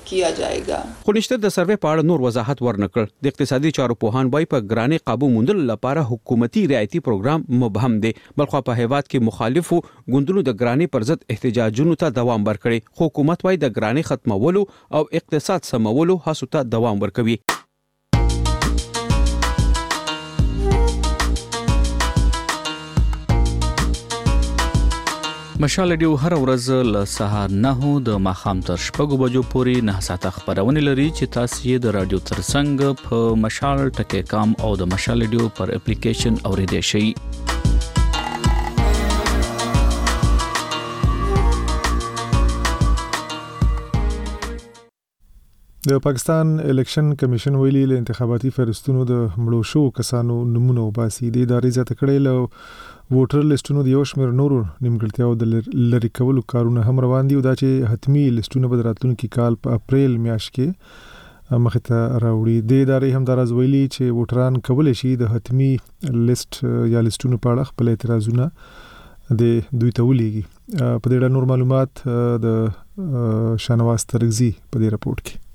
किया जाएगा. خو نشته د سروې په اړه نور وضاحت ورنکړ. د اقتصادي چارو پوهان وایي په ګرانې قابو موندل لپاره حکومتي رعایتي پروګرام مبهم دی. بلخو په هیواد کې مخالفو ګوندونو د ګرانې پر ضد احتجاجونو ته دوام ورکړي. حکومت وایي د ګرانې ختمولو او اقتصاد سمولو هڅو ته دوام ورکوي. مشال ډیو هر ورځ له سهار نه د ماخام تر شپږو بجو پورې نه ساعته خبرونه لري چې تاسو یې د رادیو ترڅنګ په مشال ټکی کام او د مشال ډیو پر اپلیکیشن اوریدئ شئ. د پاکستان الیکشن کمیشن ویلي له انتخاباتي فهرستونو د مړو شو کسانو نمونه وباسي. د ادارې ځات کړي له ووټر لیستونو د یو شمېر نورو نیمګړتیاو د لری کولو کارونه هم روان دي او دا چې حتمی لیستونه به راتلونکي کال په اپریل میاشت کې مخې ته راوړي. د ادارې هم دا راز ویلي چې ووټران کولی شي د حتمی لیست یا لیستونو په اړه خپل اعتراضونه د دوی ته ولېږي. په دې اړه نور معلومات د شانواز ترغزي په دې راپورټ کې.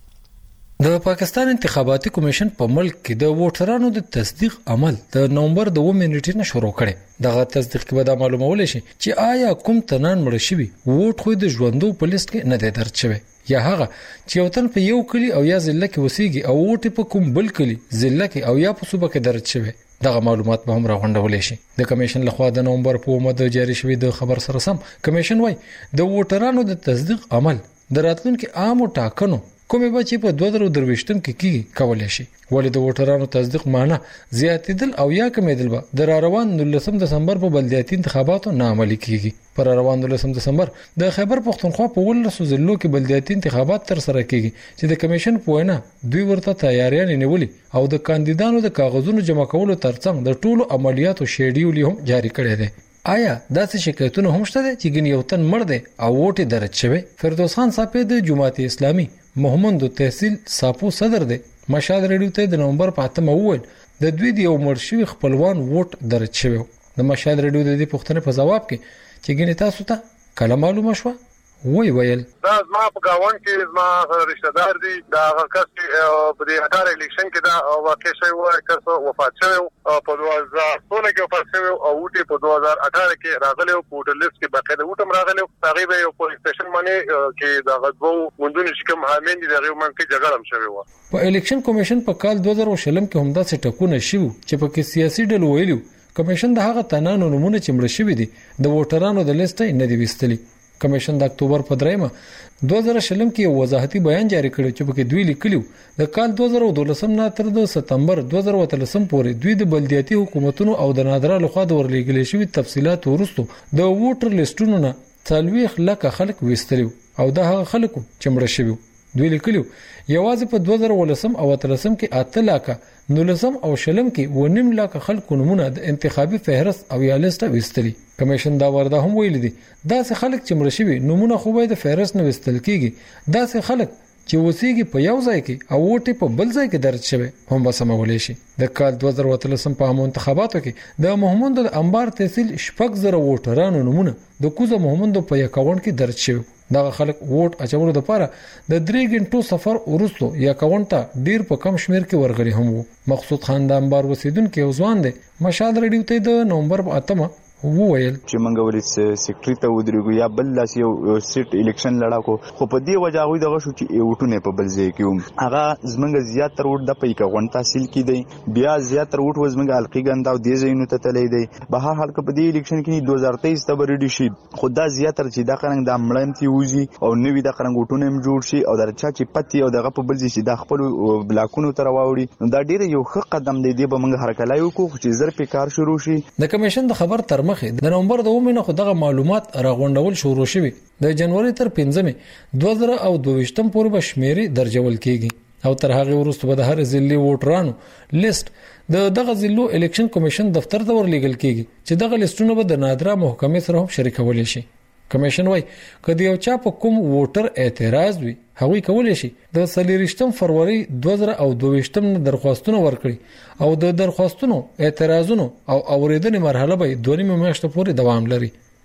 د پاکستان انتخاباتي کمیشن په ملک کې د ووټرانو د تصدیق عمل د نومبر د اووه نیټې نه شروع کړي. دغه تصدیق کې به دا معلومول شي چې آیا کوم تنان مړ شوی ووټ خو د ژوندو په لیست کې نه دی درج شوی یا هغه چې یو تن په یو کلی او یا ضلع کې وسیږي او ووټ په کوم بل کلی ضلع کې او یا په صوبه کې درج شوی. دغه معلومات به هم راغونډول شي. د کمیشن لخوا د نومبر په اووه د جاری شوی د خبر سره سم کمیشن وای د ووټرانو د تصدیق عمل د راتلونکو عامو ټاکنو کومې بچي په دوه زره درويشتم کې کیږي کولای شي. ولې د ووټرانو تصدیق معنی زیاتېدل او یا کمېدل به د روان نولسم دسمبر په بلدیاتي انتخاباتو نه عملي کیږي. پر روان نولسم دسمبر د خیبر پختونخوا په ولسو ضلعو کې بلدیاتي انتخابات تر سره کیږي چې د کمیشن په وینا دوی ورته تیاریان نیولې او د کاندیدانو د کاغذونو جمع کولو ترڅنګ د ټولو عملیاتو شیډیول هم جاری کړی دی. آیا داسې شکایتونه هم شته چې ګن یو تن مړ دی او ووټ درج شوی؟ فردوس خان صاحب د جماعت اسلامي محمد تحصیل صاپو صدر دی مشال ریډیو ته د نومبر په اتمه وویل د دوی د یو مرشوي خپلوان ووټ درج شوی. د مشال ریډیو د دې پوښتنې په جواب کې چې ګنې تاسو ته کله معلومه شو وی ویل دا زما په گاون کې زما رشتہ دار دي دا هغه کس چې په دې اټار الیکشن کې دا واقع شوی و چې وفات شوی په دوه زره څلور کې وفات شوی او وټي په دوه زره اته کې راغلی او په وټر لیست کې باقاعده وټم راغلی هغه به یو پولیس سټیشن باندې کې دا غوښو مونږ چې کوم حامین دي هغه باندې جګړه هم شوی و. په الیکشن کمیشن په کال دوه زره شلم کې هم دا څه ټکونه شو چې په کې سیاسي ډلو ویلو کمیشن د هغه تنانو نمونه چې مړ شوی دي د ووټرانو د لیست نه دی وستلی. کمیشن د اکتوبر په دریمه دوه زره شلم کې وضاحتي بیان جاری کړ چې په کې دوی لیکلو د کال دوه زره دولسم نه تر د سپتمبر دوه زره اتلسم پورې دوی د بلدیاتي حکومتونو او د نادره لخوا د ورلېګل شوی تفصيلات ورستو د ووټر لیستونو نه څلويخ لکه خلک وستلو او د هغه خلکو چې مړ شوی. دوی لیکلو یوازې په دوه زره ولسم او اتلسم کې اته لکه نولسم او شلم کې ونیم لکه خلکو نمونه د انتخابي فهرست او یا لیست وستلی. کمیشن دا ورده هم ویل دي داسې خلک چې مړ شوی نمونه خو به د فهرست نه وستل کیږي. داسې خلک چې وسیږي په یو ځای کې او ووټ په بل ځای کې درج شوی هم به سمول شي. د کال دوه زره اتلسم په عامو انتخاباتو کې د محمد الانبار تحصیل شپږ زره ووټرانو نمونه د کوزه محمد په اکاونټ کې درج شوی. دا خلک ووټ اچولو لپاره د درې غنټو سفر ورستو یا اکاونټ ته ډیر په کم شمیر کې ورغلي هم وو. مقصود خان د انبار وسیدونکو یو ځوان دی مشال ریډیو ته د نومبر په اتمه وویل چې منګه ولې سیکریټری ته ودرېږو یا بل لاس یو سیټ الیکشن لړاکو خو په دې وجه غوي دغه شو چې وټونه په بل ځای کې هغه زمنګ زیات تر وټ د پېکا غون تحصیل کې دی بیا زیات تر وټ وزمنګ القی ګندا او دې زینو ته تللی دی. به هر حال کې په دې الیکشن کې دوه زره تیئیس ته ورېډي شي خدا زیات تر چې دا قرنګ د مړنتی وزي او نوې د قرنګ وټونه هم جوړ شي او درچا چې پتی او دغه په بل ځای چې د خپل بلاکونو تر واوړي دا ډیر یو ښه قدم دی دی به موږ حرکت لایو کو چې زر په کار شروع شي. د کمیشن د خبر تر مخه د نومبر ومنه خو دغه معلومات راغونډول شروع شوي. د جنوري تر پنځمه دوه زره او دوهشتم پورې به شمیرې درجول کیږي او تر هغه وروسته به د هر ضلع ووټرانو لیست د دغه ضلعو الیکشن کمیشن دفتر ته ورلېږل کیږي چې دغه لیستونه به د نادره محکمې سره هم شریکول شي. کمیشن وای کله یو چا په کوم ووټر اعتراض وي هغه کولای شي د څلورشتم فروری دوه زره او دوهشتم نه درخواستونه ورکړي او د درخواستونو اعتراضونو او اوریدنې مرحله به دوه نیمه میاشتې پورې دوام لري.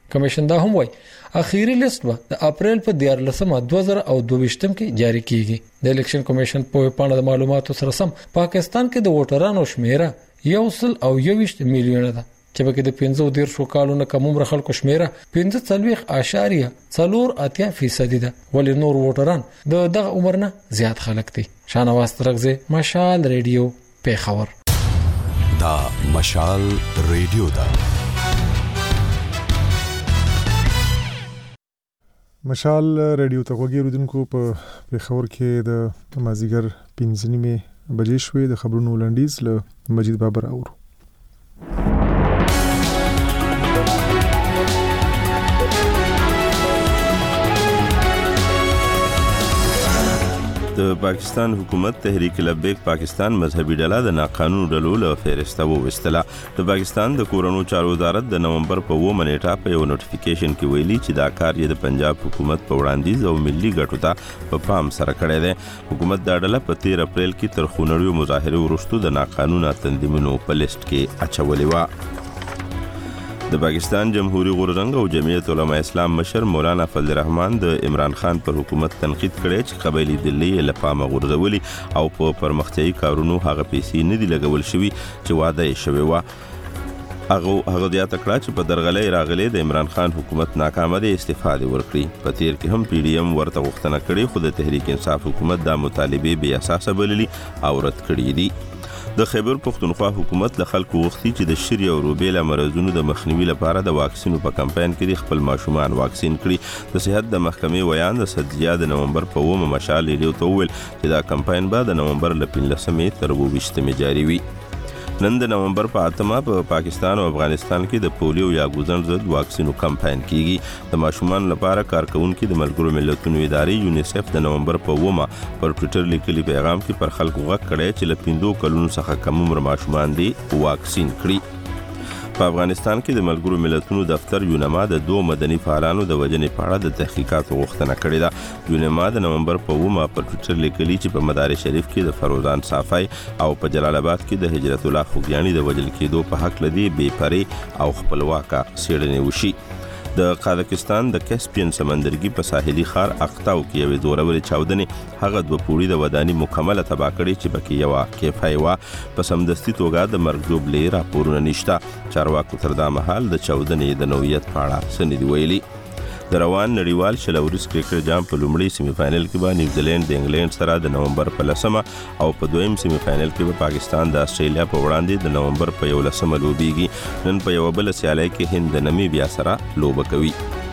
کمیشن دا هم وایي اخیری لیست به د اپریل په دیارلسمه دوه زره او دوهشتم کې جاری کیږي. د الیکشن کمیشن په پاڼه د معلوماتو سره سم پاکستان کې د ووټرانو شمیره یو سل او یوویشت میلیونه ده چې پکې د پنځه دیرشو کالونو کم عمر خلکو شمیره پنځه څلوېښت اعشاریه څلور اتیا فیصدي ده، ولې نور ووټران د دغه عمر نه زیات خلک دي. شانواز ترغزه، مشال ریډیو، پیښور. دا مشال ریډیو ده. مشال ریډیو ته وګورئ دونکو په پیښور کې د مازیګر پنځه نیمې بجې شوې. د خبرونو لنډیز له مجید بابر اورو. د پاکستان حکومت تحریک لبیک پاکستان مذهبي ډله د ناقانونو ډلو له فهرسته وویستله. د پاکستان د کورونو چارو وزارت د نومبر په اوومه نیټه په یو نوټیفیکیشن کې ویلي چې دا کار یې د پنجاب حکومت په وړاندیز او ملي ګټو ته په پام سره کړی دی. حکومت دا ډله په تیر اپریل کې تر خونړیو مظاهرو وروسته د ناقانونه تنظیمونو په لیست کې اچولې وه. د پاکستان جمهوریت غورځنګ او جمعیت علماء اسلام مشر مولانا فضل الرحمن د عمران خان پر حکومت تنقید کړی چې قبایلی دلی له پامه غورځولي او په پرمختیایي کارونو هغه پیسې نه دي لګول شوي چې وعده یې شوې وه. هغه هغه زیاته کړه چې په درغلۍ راغلي د عمران خان حکومت ناکامه دی استعفا دې ورکړي. په تیر کې هم پی ډی ایم ورته غوښتنه کړې خو د تحریک انصاف حکومت دا مطالبې بې اساسه بللي او رد کړي دي. د خیبر پښتونخوا حکومت له خلکو غوښتي چې د شری او روبیلا مرزونو د مخنیوي لپاره د واکسینو په کمپاین کې خپل ماشومان واکسین کړي. د صحت د محکمې ویان د سدیا د نومبر په اوومه مشال ریډیو ته وویل چې دا کمپاین به د نومبر له پنځلسمې تر اوویشتمې جاري وي. نن د نومبر په اتمه په پاکستان او افغانستان کې د پولیو یا ګوزن ضد واکسینو کمپاین کیږي. د ماشومان لپاره کارکونکو د ملګرو ملتونو ادارې یونیسف د نومبر په اوومه پر ټوئیټر لیکلي پیغام کې پر خلکو غږ کړی چې له پنځو کلونو څخه کم عمر ماشومان دي واکسین کړي. په افغانستان کې د ملګرو ملتونو دفتر یونما د دوه مدني فعالانو د وژنې په اړه د تحقیقاتو غوښتنه کړې ده. یونما د نومبر په اوومه پر ټوئیټر لیکلي چې په مدار شریف کې د فروزان صافی او په جلال آباد کې د هجرت الله خوګیانی د وژل کېدو په حق لدی بې پرې او خپلواکه څېړنې وشي. د قازقستان د کسپین سمندرګي په ساحلي ښار اقتاو کې یوې زورورې چاودنې هغه دوه پوړي د ودانۍ مکمله تباه کړې چې پکې یوه کیفای وه. په سمدستي توګه د مرګ ژوبلې راپورونه نشته. چارواکو تر دا مهال د چاودنې د نوعیت په اړه څه نه دي ویلي. د روان نړیوال شلوريز کرکټ جام په لومړي سیمي فائنل کې به نیوزیلند د انګلند سره د نومبر په لسمه او په دویم سیمي فائنل کې به پاکستان د استرالیا په وړاندې د نومبر په یولسمه لوبېږي. نن په یو بل سیالي کې هند د نمیبیا سره لوبه کوي.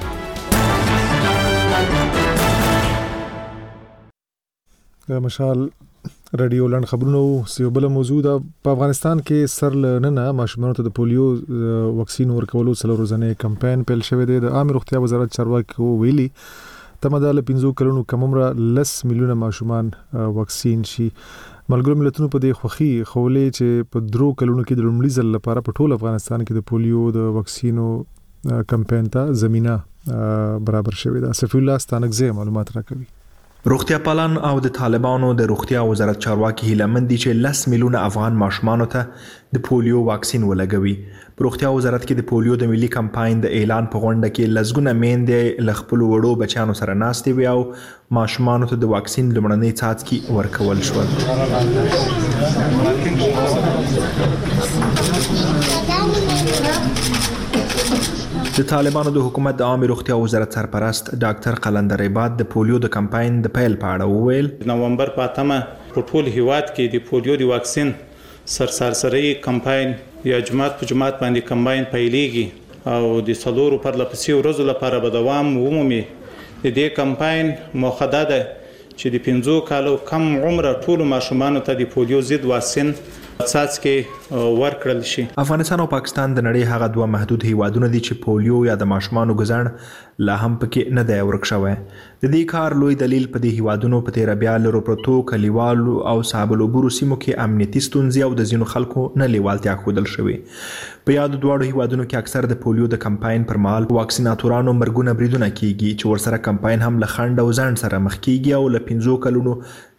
د مشال رادیو لاند خبرونو سیو بل موضوع ده. په افغانستان کې سر لننه ماشومانو ته د پولیو واکسین ورکولو څلور ورځې کمپاین پیل شوی دی. د عامه روغتیا وزارت چارواکي ویلي تمه ده له پنځو کلونو کم عمره لس میلیونه ماشومان واکسین شي. ملګرو ملتونو په دې خوخي خولې چې په درو کلونو کې د لومړي ځل لپاره په ټول افغانستان کې د پولیو د واکسینو کمپاین ته زمينه برابر شوې ده. سفیر الله ستانکزی معلومات راکوي. روغتیا پالان او د طالبانو د روغتیا وزارت چارواکي هیلمن دي چې لس میلیونه افغان ماشومانو ته د پولیو واکسین ولګوي. په روغتیا وزارت کې د پولیو د ملي کمپاین د اعلان په غونډه کې لسګونه میندې له خپلو وړو بچیانو سره ناستې وي او ماشومانو ته د واکسین لومړنۍ څاڅکي ورکول شول. د طالبانو د حکومت د عامه روغتیا وزارت سرپرست ډاکټر قلندر عباد د پولیو د کمپاین د پیل په اړه وویل. نومبر په اتمه په ټول هیواد کې د پولیو د واکسین سرسرسري کمپاین یا جماعت په جماعت باندې کمپاین پیلېږي او د څلورو پرلپسې ورځو لپاره به دوام ومومي. د دې کمپاین موخه دا ده چې د پنځو کالو کم عمره ټولو ماشومانو ته د پولیو ضد واکسین څاڅکي ورکړل شي. افغانستان او پاکستان د نړۍ هغه دوه محدود هیوادونه دي چې پولیو یا د ماشومانو ګزړ لا هم پکې نه دی ورک شوی. د دې کار لوی دلیل په دې هیوادونو په تیر بیا لرو پروتو کلیوالو او صابلوبورو سیمو کې امنیتي ستونزې او د ځینو خلکو نه لیوالتیا ښودل شوې. په یاد دواړو هیوادونو کې اکثر د پولیو د کمپاین پر مهال واکسیناتورانو مرګونه بریدونه کیږي چې ورسره کمپاین هم له خنډ او ځنډ سره مخ کیږي او له پنځو کلونو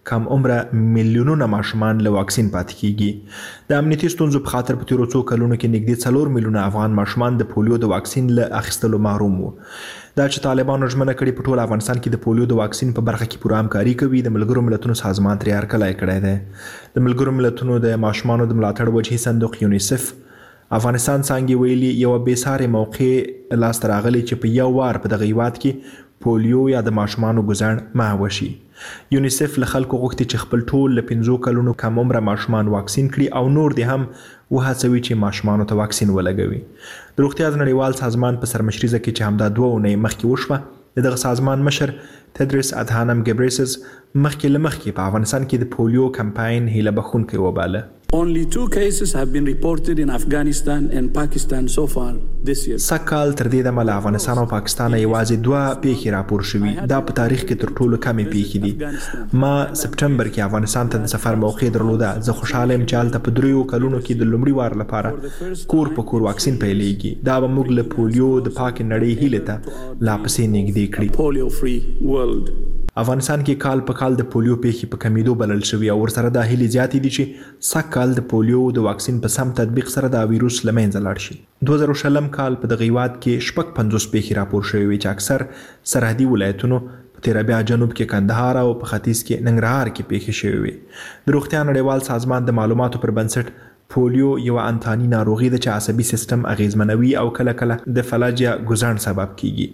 کم عمره میلیونونه ماشومان له واکسین پاتې کیږي. د امنیتي ستونزو په خاطر په تیرو څو کلونو کې نږدې څلور میلیونه افغان ماشومان د پولیو د واکسین له اخیستلو محروم وو. دا چې طالبانو ژمنه کړې په ټول افغانستان کې د پولیو د واکسین په برخه کې پوره همکاري کوي، د ملګرو ملتونو سازمان ترې هرکلی کړی دی. د ملګرو ملتونو د ماشومانو د ملاتړ وجهي صندوق یونیسف افغانستان څانګې ویلي یوه بېسارې موقع لاسته راغلې چې په یو وار په دغه هیواد کې پولیو یا د ماشومانو ګزڼ محو وشي. یونیسف له خلکو غوښتي چې خپل ټول له پنځو کلونو کم عمره ماشومان واکسین کړي او نور دې هم وهڅوي چې ماشومانو ته واکسین ولګوي. د روغتیا د نړیوال سازمان په سرمشریزه کې چې همدا دوه اونۍ مخکې وشوه، د دغه سازمان مشر تدرس ادهانم ګبریسس مخکې له مخکې په افغانستان کې د پولیو کمپاین هیله بخښونکی وباله. Only two cases have been reported in Afghanistan and Pakistan so far this year. سکال تر دې دمه له افغانستان او پاکستان یوازې دوه پیښې راپور شوي. دا په تاریخ کې تر ټولو کمې پیښې دي. ما سپټمبر کې افغانستان ته د سفر موقع درلوده. زه خوشحاله یم چې هلته په دریو کلونو کې د لومړي وار لپاره کور په کور واکسین پیلېږي. دا به موږ له پولیو د پاکې نړۍ هیلې ته لا پسې نږدې کړي. Polio free world. افغانستان کې کال په کال د پولیو پیښې په کمیدو بلل شوي او ورسره دا هیلې زیاتې دي چې سږ کال د پولیو د واکسین په سم تطبیق سره دا ویروس له منځه لاړ شي. دوه زره شلم کال په دغه هیواد کې شپږ پنځوس پیښې راپور شوې وې چې اکثر سرحدي ولایتونو په تېره بیا جنوب کې کندهار او په ختیځ کې ننګرهار کې پیښې شوې وې. د روغتیا نړیوال سازمان د معلوماتو پر بنسټ پولیو یوه انتاني ناروغي ده چې عصبي سیستم اغیزمنوي او کله کله د فلج یا ګزڼ سبب کیږي.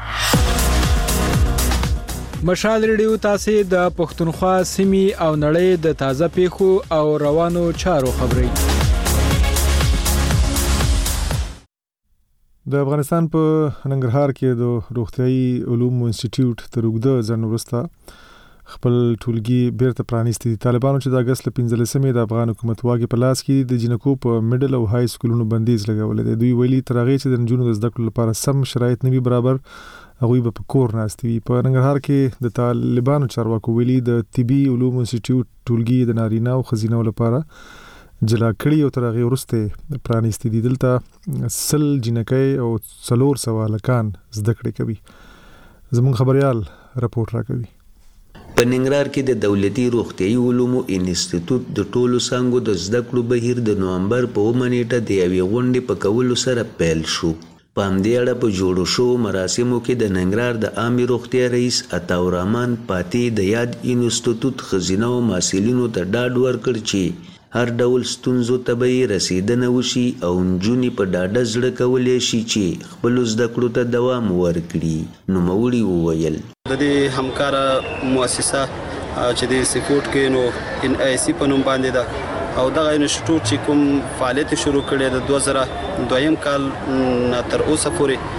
مشال ریډیو تاسو د پښتونخوا سیمې او نړۍ د تازه پیښو او روانو چارو خبري. د افغانستان په ننګرهار کې د روغتيایي علومو انسټیټیوټ تر اوږده ځنډ وروسته خپل ټولګي بیرته پرانیستي. طالبانو چې د اگست ل پنځلسمې د افغان حکومت واګې په لاس کې د جنکو په میډل او های سکولونو بندیز لګولې دی. دوی ویلي تر هغه چې د نجونو د زده کړو لپاره سم شرایط نه وي برابر، هغوی به په کور ناستي وي. په ننګرهار کې د طالبانو چارواکو ویلي د طبي علومو انسټیټیوټ ټولګي د نارینه او ښځینه لپاره جلا کړي او تر هغې وروسته پرانیستي دي. دلته سل جنکۍ او څلور سوه هلکان زده کړې کوي. زموږ خبریال رپورټ راکوي. په ننګرهار کې د دولتي روغتیایي علومو انسټیټیوټ د ټولو څانګو د زده کړو بهیر د نومبر په اوومه نیټه د یوې غونډې په کولو سره پیل شو. په همدې اړه په جوړو شوو مراسمو کې د ننګرهار د عامې روغتیا رئیس عطاء الرحمن پاتې د یاد انسټیټیوټ ښځینه او محصلینو ته ډاډ ورکړ چې هر ډول ستونزو ته به یې رسېدنه وشي او نجونې په ډاډه زړه کولی شي چې خپلو زده کړو ته دوام ورکړي. نوموړي وویل د دې همکاره مؤسسه چې د انسټیټیوټ کې نو ان آی سی په نوم باندې ده او دغه انسټیټیوټ چې کوم فعالیت شروع کړی د دوه زره دویم کال تر اوسه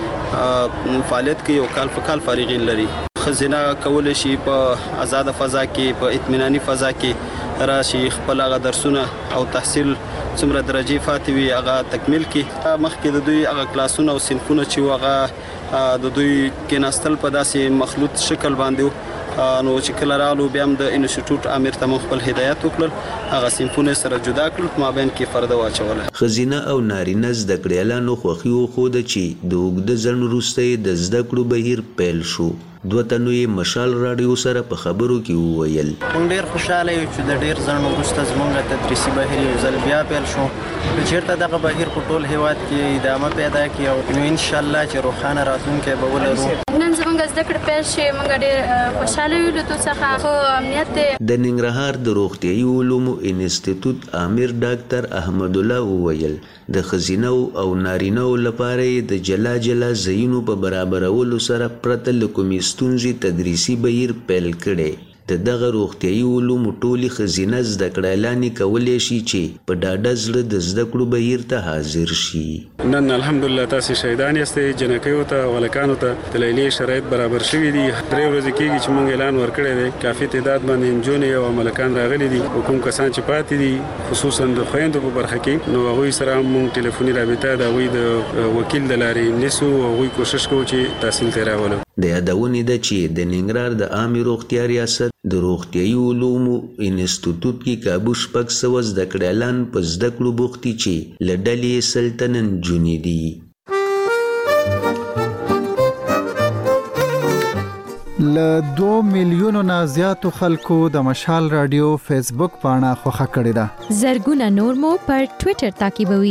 پورې فعالیت کې یو کال په کال فارغین لري. خزینه کول شي په آزاد فضا کې په اطمینانی فضا کې راشي خپل هغه درسونه او تحصیل څومره درجه فاتوي هغه تکمیل کړي. مخکې د دوی هغه کلاسونه او صنفونه چې هغه د دوی کې ناستل په داسې مخلوط شکل باندې نو چې کله رالو بیا هم د انسټیټیوټ امیر ته خپل هدایت وکړل، هغه صنفونه سره جدا کړل، په مابین کې فرده واچوله. ښځینه او نارینه زده کړیالانو خوښي وښوده چې د اوږده ځنډ وروسته د زده کړو بهیر پیل شو. دوه تنو یې مشال راډیو سره په خبرو کې وویل موږ ډېر خوشحاله یو چې د ډېر ځنډ وروسته زموږ تدریسي بهیر یو ځل بیا پیل شو. که چېرته دغه بهیر په ټول هیواد کې ادامه پیدا کړي نو انشاءالله چې روښانه راتلونکی به ولرو. نن زموږ زده کړې پیل شي، موږ ډېر خوشحاله یو له دوی څخه ښه امنیت دی. د ننګرهار د روغتیایي علومو انسټیټیوټ امیر ډاکټر احمد الله وویل د ښځینه او نارینه لپاره د جلا جلا ځایونو په برابرولو سره پرته له کومې ستونزې تدریسي بهیر پیل کړی. د دغه روغتیایي علومو ټولې ښځینه زده کړیالانې کولی شي چې په ډاډه زړه د زده کړو بهیر ته حاضر شي. نن الحمدلله تاسې شهیدان یاستئ، جنکیو ته او هلکانو ته د لیلیې شرایط برابر شوي دي. درې ورځې کېږي چې موږ اعلان ورکړی دی، کافي تعداد باندې نجونې او هلکان راغلي دي. کوم کسان چې پاتې دي خصوصا د خویندو په برخه کې نو هغوی سره موږ ټلیفوني رابطه د هغوی د وکیل د لارې نیسو او هغوی کوشش کوو چې تحصیل ته راولو. د یادونې ده چې د ننګرهار د عامې روغتیا ریاست د روغتیایي علومو انسټیټیوټ کې کابو شپږ سوه زده کړیالان په زده کړو بوخت دي چې له ډلې یې سل تنه نجونې دي. ل دوه میلیونو نه زیاتو خلکو د مشال رادیو فیسبوک پاڼه خوښه کړې ده. زرګونه نور مو پر ټوئیټر تعقیبوي.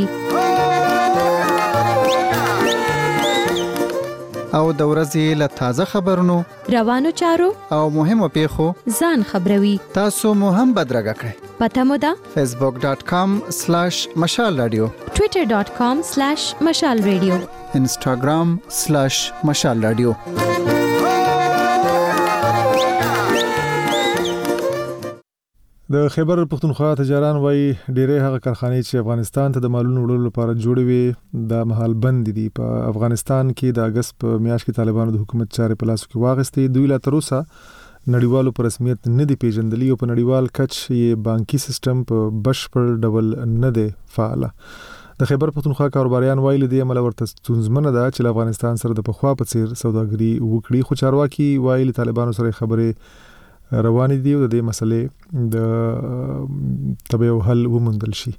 او د ورځې له تازه خبرونو، روانو چارو او مهمو پیښو ځان خبروي. تاسو مو هم بدرګه کړئ. پته مو ده facebook dot com slash mashal radio، twitter dot com slash mashal radio، instagram slash mashal radio. د خیبر پختونخوا تجاران وایي ډېرې هغه کارخانې چې افغانستان ته د مالونو وړلو لپاره جوړې وي د مهال بند دي. په افغانستان کې د اگست په میاشت کې طالبانو د حکومت چارې په لاسو کې واغستې. دوی لا تر اوسه نړیوالو په رسمیت نه دی پیژندلی او په نړیوال کچ یې بانکي سیستم په بشپړ ډول نه دی فعال. د خیبر پختونخوا کاروباریان وایي له دې عمله ورته ستونزمنه ده چې افغانستان سره د پخوا په څیر سوداګري وکړي، خو چارواکي وایي له طالبانو سره خبرې روانې دي او د دې مسلې د تبعو حل وموندل شي.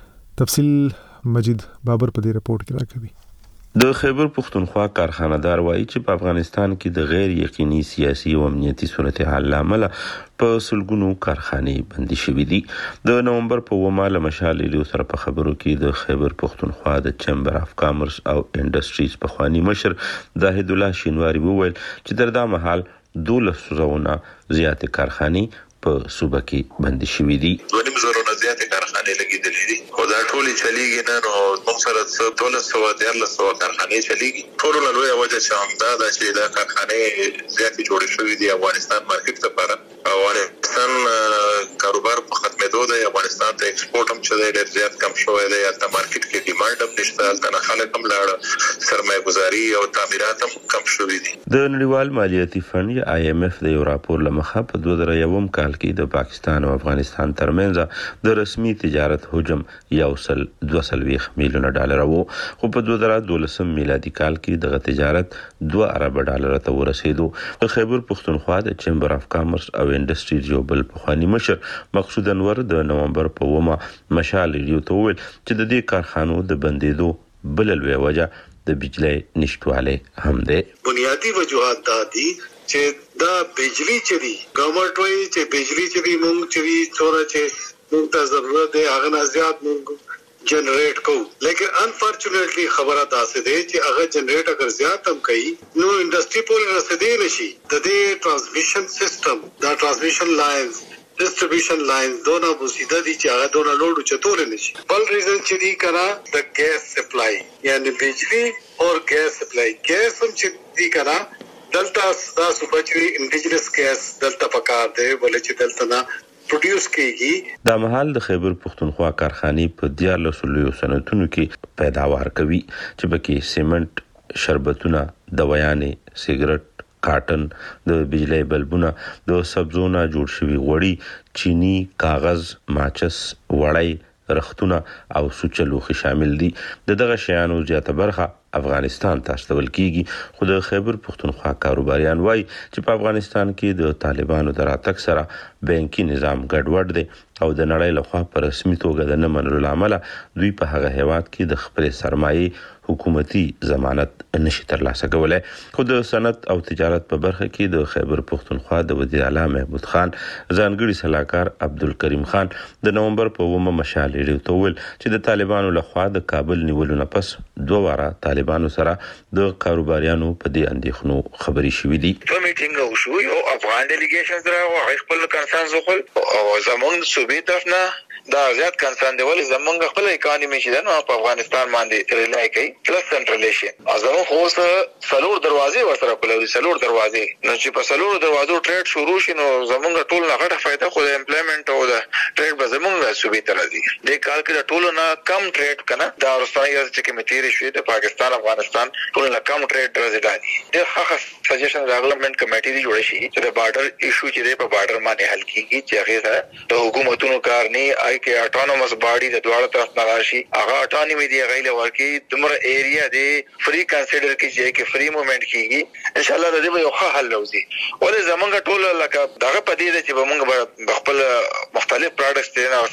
تفصیل مجید بابر په دې رپورت کې راکوي. د خیبر پختونخوا کارخانه‌دار وایي چې په افغانستان کې د غیر یقیني سیاسي او امنیتي صورتحال لامل په سلګونو کارخانې بندي شوې دي. د نومبر په اوومه له مشال ریډیو سره په خبرو کې د خیبر پختونخوا د چمبر اف کامرس او انډستریز پخوانی مشر زاهد الله شینواری وویل چې تر دا مهال دولس زرونه زیاتې کارخانې په صوبه کې بندي شوې دي. ونیم زرونه زیاتې کارخانې لګېدلې دي، خو دا ټولې چلیږي نه، نو موږ سره څه دولس سوه دیارلس سوه کارخانې چلیږي. ټولو نه لویه وجه چې همدا ده چې دا کارخانې زیاتې جوړې شوې دي افغانستان مارکیټ لپاره. افغانستان کاروبار په ختمېدو دی، افغانستان ته ایکسپورټ هم چې دی ډېر زیات کم شوی دی، هلته مارکیټ کې ډیمانډ هم نشته، هلته نه خلک هم لاړه، سرمایه ګزاري او تعمیرات هم کم شوي دي. د نړیوال مالیاتي فنډ یا آی ایم اف د یو راپور له مخه په دوه زره یوم کال کې د پاکستان او افغانستان ترمنځ د رسمي تجارت حجم یو سل دوه څلوېښت میلیونه ډالر وو، خو په دوه زره دولسم میلادي کال کې دغه تجارت دوه اربه ډالر ته ورسېدو. د خیبر پختونخوا د چمبر اف کامرس او انډستریز یو بل پخوانی مشر مقصود انور د نومبر په اوومه مشال ریډیو ته وویل چې د دې کارخانو د بندېدو بله لویه وجه د بجلی نشتوالی هم دی. بنیادی وجوهات دا دي چې دا بجلی چې دی ګورنمنټ وایي چې بجلی چې دی مونږ چې دی څومره چې مونږ ته ضرورت دی هغه نه زیات مونږ جنریټ کوو، لیکن انفارچونیټلی خبره داسې دی چې هغه جنریټ اگر زیات هم کوي نو انډستری پورې رسېدی نشي. د دې ټرانسمیشن سیستم، دا ټرانسمیشن لاینز، ډسټریبیوشن لاینز دونه بوسیده دي چې هغه دونه لوډ چتول نشي. بل ریزن چې دی کنه د ګیس سپلای، یعنی بجلی او ګیس سپلای، ګیس هم چې دی کنه دلته دا صوبچوي انډیجنس ګیس دلته پکار دی ولې چې دلته نه پروډوس کیږي. دا مهال د خیبر پختونخوا کارخانې په دیارلسو لویو صنعتونو کې پیداوار کوي چې پکې سیمنټ، شربتونه، دوایانې، سیګرټ، کاټن، د بجلی بلبونه، د سبزونه جوړ شوي غوړي، چینی، کاغذ، ماچس، وړۍ، رختونه او سوچه لوښي شامل دي. د دغه شیانو زیاته برخه افغانستان ته استول کیږي، خو د خیبر پختونخوا کاروباریان وایي چې په افغانستان کې د طالبانو د راتګ سره بانکي نظام ګډوډ دی او د نړۍ لخوا په رسمي توګه د نه منلو له امله دوی په هغه هیواد کې د خپلې سرمایې حکومتي ضمانت نشي ترلاسه کولی. خو د صنعت او تجارت په برخه کې د خیبر پختونخوا د وزیر اعلی محمود خان ځانګړي سلاکار عبدالکریم خان د نومبر په اوومه مشال ریډیو ته وویل چې د طالبانو لخوا د کابل نیولو نه پس دوه واره طالبانو سره د کاروباریانو په دې اندېښنو خبرې شوې دي. په میټینګ وشو یو افغان ډیلیګیشن راغی، خپل کنسرن وکړ او زموږ صوبې طرف نه دا زیات کنسرن دی ولې زمونږ خپل اکانومي چې ده نو په افغانستان باندې ریلای کوي پلس سنټرلیشن. زموږ خو اوس څلور دروازې ورسره کولې، څلور دروازې، نو چې په څلورو دروازو ټریډ شروع شي نو زمونږ ټول نه غټه فایده خو د امپلایمنټ او د ټریډ به زمونږ صوبې ته راځي. دې کال کې د ټولو نه کم ټریډ کنه دا ورستانه یو چې کومې تیرې شوې د پاکستان افغانستان ټول نه کم ټریډ راځي. ډېر ښه سجیشن ډیولپمنټ کمیټې دی جوړه شي چې د بارډر ایشو چې دی په بارډر باندې حل کیږي چې هغه سره د حکومتونو کار نه آی کې اټونومس باډي د دواړو طرف نه راشي، هغه اټونومي دی غیله ورکی دمر ایریا دی فری کنسیډر کی چې کې فری موومېنټ کیږي. ان شاء الله د دې به یو ښه حل راوځي. ولې زمونږ ټول لکه دغه پدې چې موږ خپل مختلف پروډکټس دي نه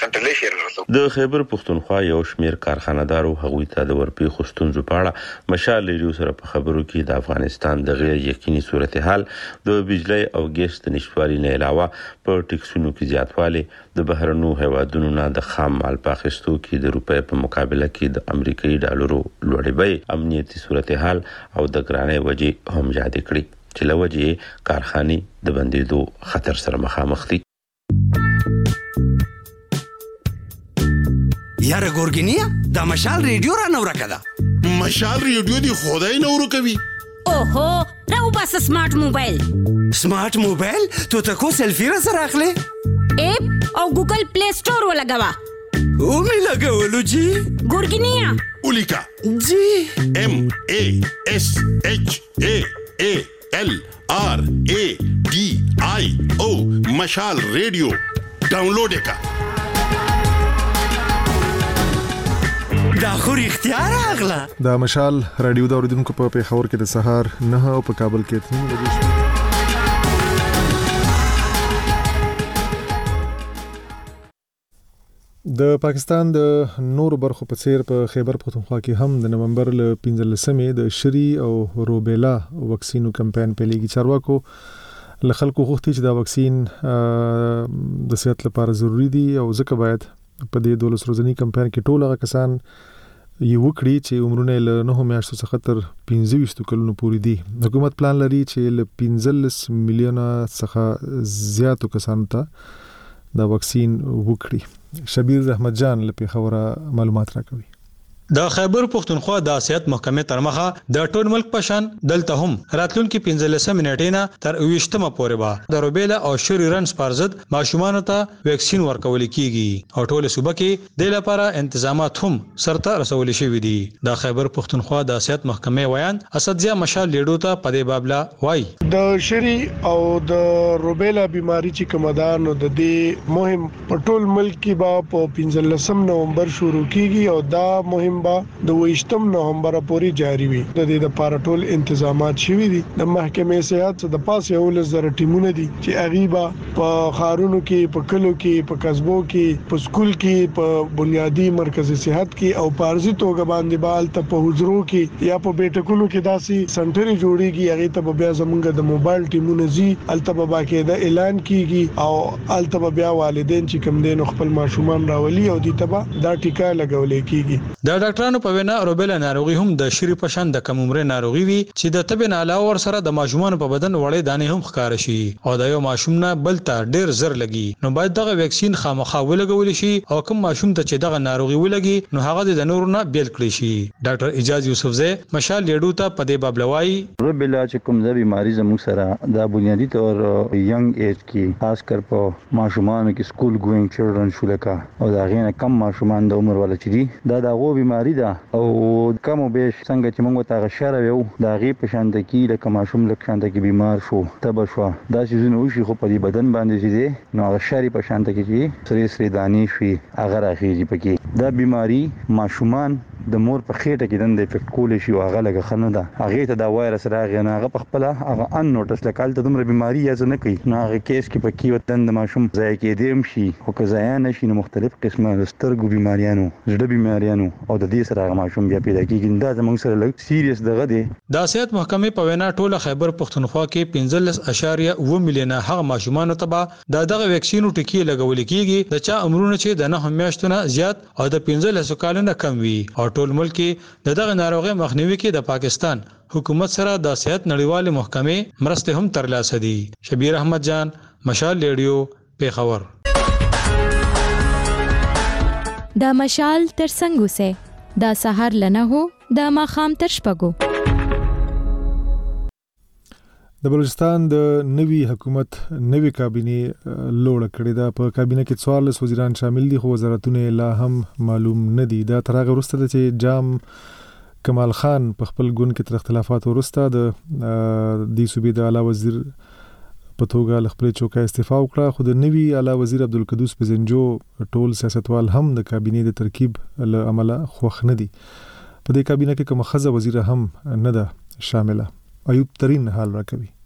سنټرلې شیر راځو. د خیبر پښتونخوا یو شمیر کارخانه‌دارو هغوی ته د ورپی خستونزو په اړه مشال ریډیو سره په خبرو کې د افغانستان د غیر یقیني صورتحال د بجلی او ګیس د نشټوالي نه علاوه په ټیکسونو کې زیاتوالی، د بهرنو هیوادونو نه د خام مال په اخیستو کې د روپۍ په مقابله کې د امریکایي ډالرو لوړې بیې، امنیتي صورتحال او د ګرانۍ وجې هم یاد کړي چې له وجې کارخانې د بندېدو خطر سره مخامخ دي. یاره ګورګینیا دا مشال ریډیو را نو راکده. مشال ریډیو دی خدای نو ورکوي. اوهو راو بس سمارټ موبایل. سمارټ موبایل تو ته کو سیلفی را سره اخلي؟ اپ او ګوګل پلی سٹور ولګوا. او می لګولو جی ګورګینیا اولیکا جی ام ا اس اچ ا ا ال آر ا ډي آی او مشال ریډیو ډاونلوډ کا. دا خو اختیار اغلا. دا مشال رادیو د اوریدونکو په پیښور کې د سهار نه او په کابل کې تنین بجې شو. د پاکستان د نورو برخو په څیر په خیبر پښتونخوا کې هم د نومبر ل پنځلسمې د شری او روبیلا وکسینو کمپاین پیلېږي. چارواکو له خلکو غوښتي چې دا وکسین د صحت لپاره ضروری دی او ځکه باید په دې دولس ورځنی کمپاین کې ټول هغه کسان یو وکړي چې عمرونه له نه میاشتو څخه تر پنځه ویشت کلونو پورې دي. حکومت پلان لري چې له پنځلس میلیونه څخه زیاتو کسانو ته دا وکسین وکړي. شبیر احمد جان له پیښوره معلومات راکوي. د خیبر پښتونخوا د سیاست محکمې تر مخه د ټول ملک په شان دلته هم راتلونکي پنځلسم منټې نه تر ویشتمه پورې به د روبیلا او شری رنس پرزد ماشومان ته ویکسین ورکول کیږي او ټول صوبه کې د لپاره تنظیمات هم سرته رسول شوې دي. د خیبر پښتونخوا د سیاست محکمې ویان اسدزیا مشال لیډو ته په دې بابلا وای د شری او د روبیلا بیماری چې کومدان د دې مهم په ټول ملک کې به په پنځلسم نومبر شروع کیږي او دا مهم با د ویشتم نومبر پورې جاری وي. د دې لپاره ټول تنظیمات شوي دي. د محکمې صحت د پاسه یو لزر ټیمونه دي چې اغیبا په خارونو کې، په کلو کې، په قصبو کې، په سکول کې، په بنیادی مرکزی صحت کې او پارزي توګه باندې بال ته په حضورو کې یا په بیٹکونو کې داسي سنټري جوړيږي. هغه ته بیا زمونږ د موبایل ټیمونه زی الته باقاعده اعلان کیږي او الته بیا والدین چې کوم دین خپل ماشومان راولي او دې تبا دا ټیکا لګولې کیږي. د ډاکټرانو په وینا روبیلا ناروغي هم د شری په شان د کم عمر ناروغي وي چې د تبه نه علاوه ور سره د ماشومان په بدن وړې دانې هم ښکار شي او د یو ماشوم نه بل ته ډیر زر لګي. نو باید دغه ویکسین خامخا ولګول شي او کوم ماشوم ته چې دغه ناروغي ولګي نو هغه د نور نه بیل کړی شي. ډاکټر اجاز یوسفزی مشال لیډو ته په دې بابلوای روبیلا چې کوم ځبي مریض موږ سره د بنیادی تور ینګ ایج کې خاص کر په ماشومان کې سکول ګوینګ چلډرن شولکا او دا غینه کم ماشومان د عمر ول چې دي دا دغه بیماری ده او کوم به څنګه چې موږ ته غشره یو دا غي په شان د کې لکه ماشوم لکه شان د کې بیمار شو تب شو دا چې نو شي خو په دې بدن باندې چې نو غشري په شان د کې سری سری دانی شي هغه راخیږي پکې دا بیماری ماشومان د مور په خېټه کې دند افیکټ کول شي او هغه لګه خنه ده هغه ته دا وایرس راغی نه هغه په خپل هغه ان نوټس لکال ته دومره بیماری یا نه کوي نو هغه کیس کې پکې وتن د ماشوم ځای کې دیم شي او که ځای نه شي نو مختلف قسمه سترګو بیماریانو زړه بیماریانو او د دې سره هغه ماشوم بیا پیدا کیږي دا زموږ سره لږ سیریس دغه دی. د صحت محکمې په وینا ټوله خیبر پښتونخوا کې پنځلس اعشاریه اووه میلیونه هغه ماشومان ته به دغه ویکسین ټکی لګول کیږي د چا عمرونه چې د نه میاشتونه زیات او د پنځلس کالونو کم وي او ټول ملک کې دغه ناروغي مخنیوي کې د پاکستان حکومت سره د صحت نړیوال محکمې مرسته هم ترلاسه دي. شبیر احمد جان مشال ریډیو پیښور. دا مشال تر څنګه سه دا سحر لنه هو دا ماخام تر شپګو. د بلوچستان د نوي حکومت نوي کابینه لوړ کړی دا په کابینه کې څوارلس وزیران شامل دي خو وزارتونه لا هم معلوم نه دي. دا تر هغه وروسته چې جام کمال خان په خپل ګوند کې تر اختلافات وروسته د دې صوبې د اعلی وزیر په توګه خپل چوکۍ استعفا وکړه خو د نوي اعلی وزیر عبدالقدوس پزنجو ټول سیاستوال هم د کابینه د ترکیب له عمله خوښ نه دي. په دې کابینه کې کوم خزه وزیر هم نه ده شامله. ایوب ترین حال راکوي.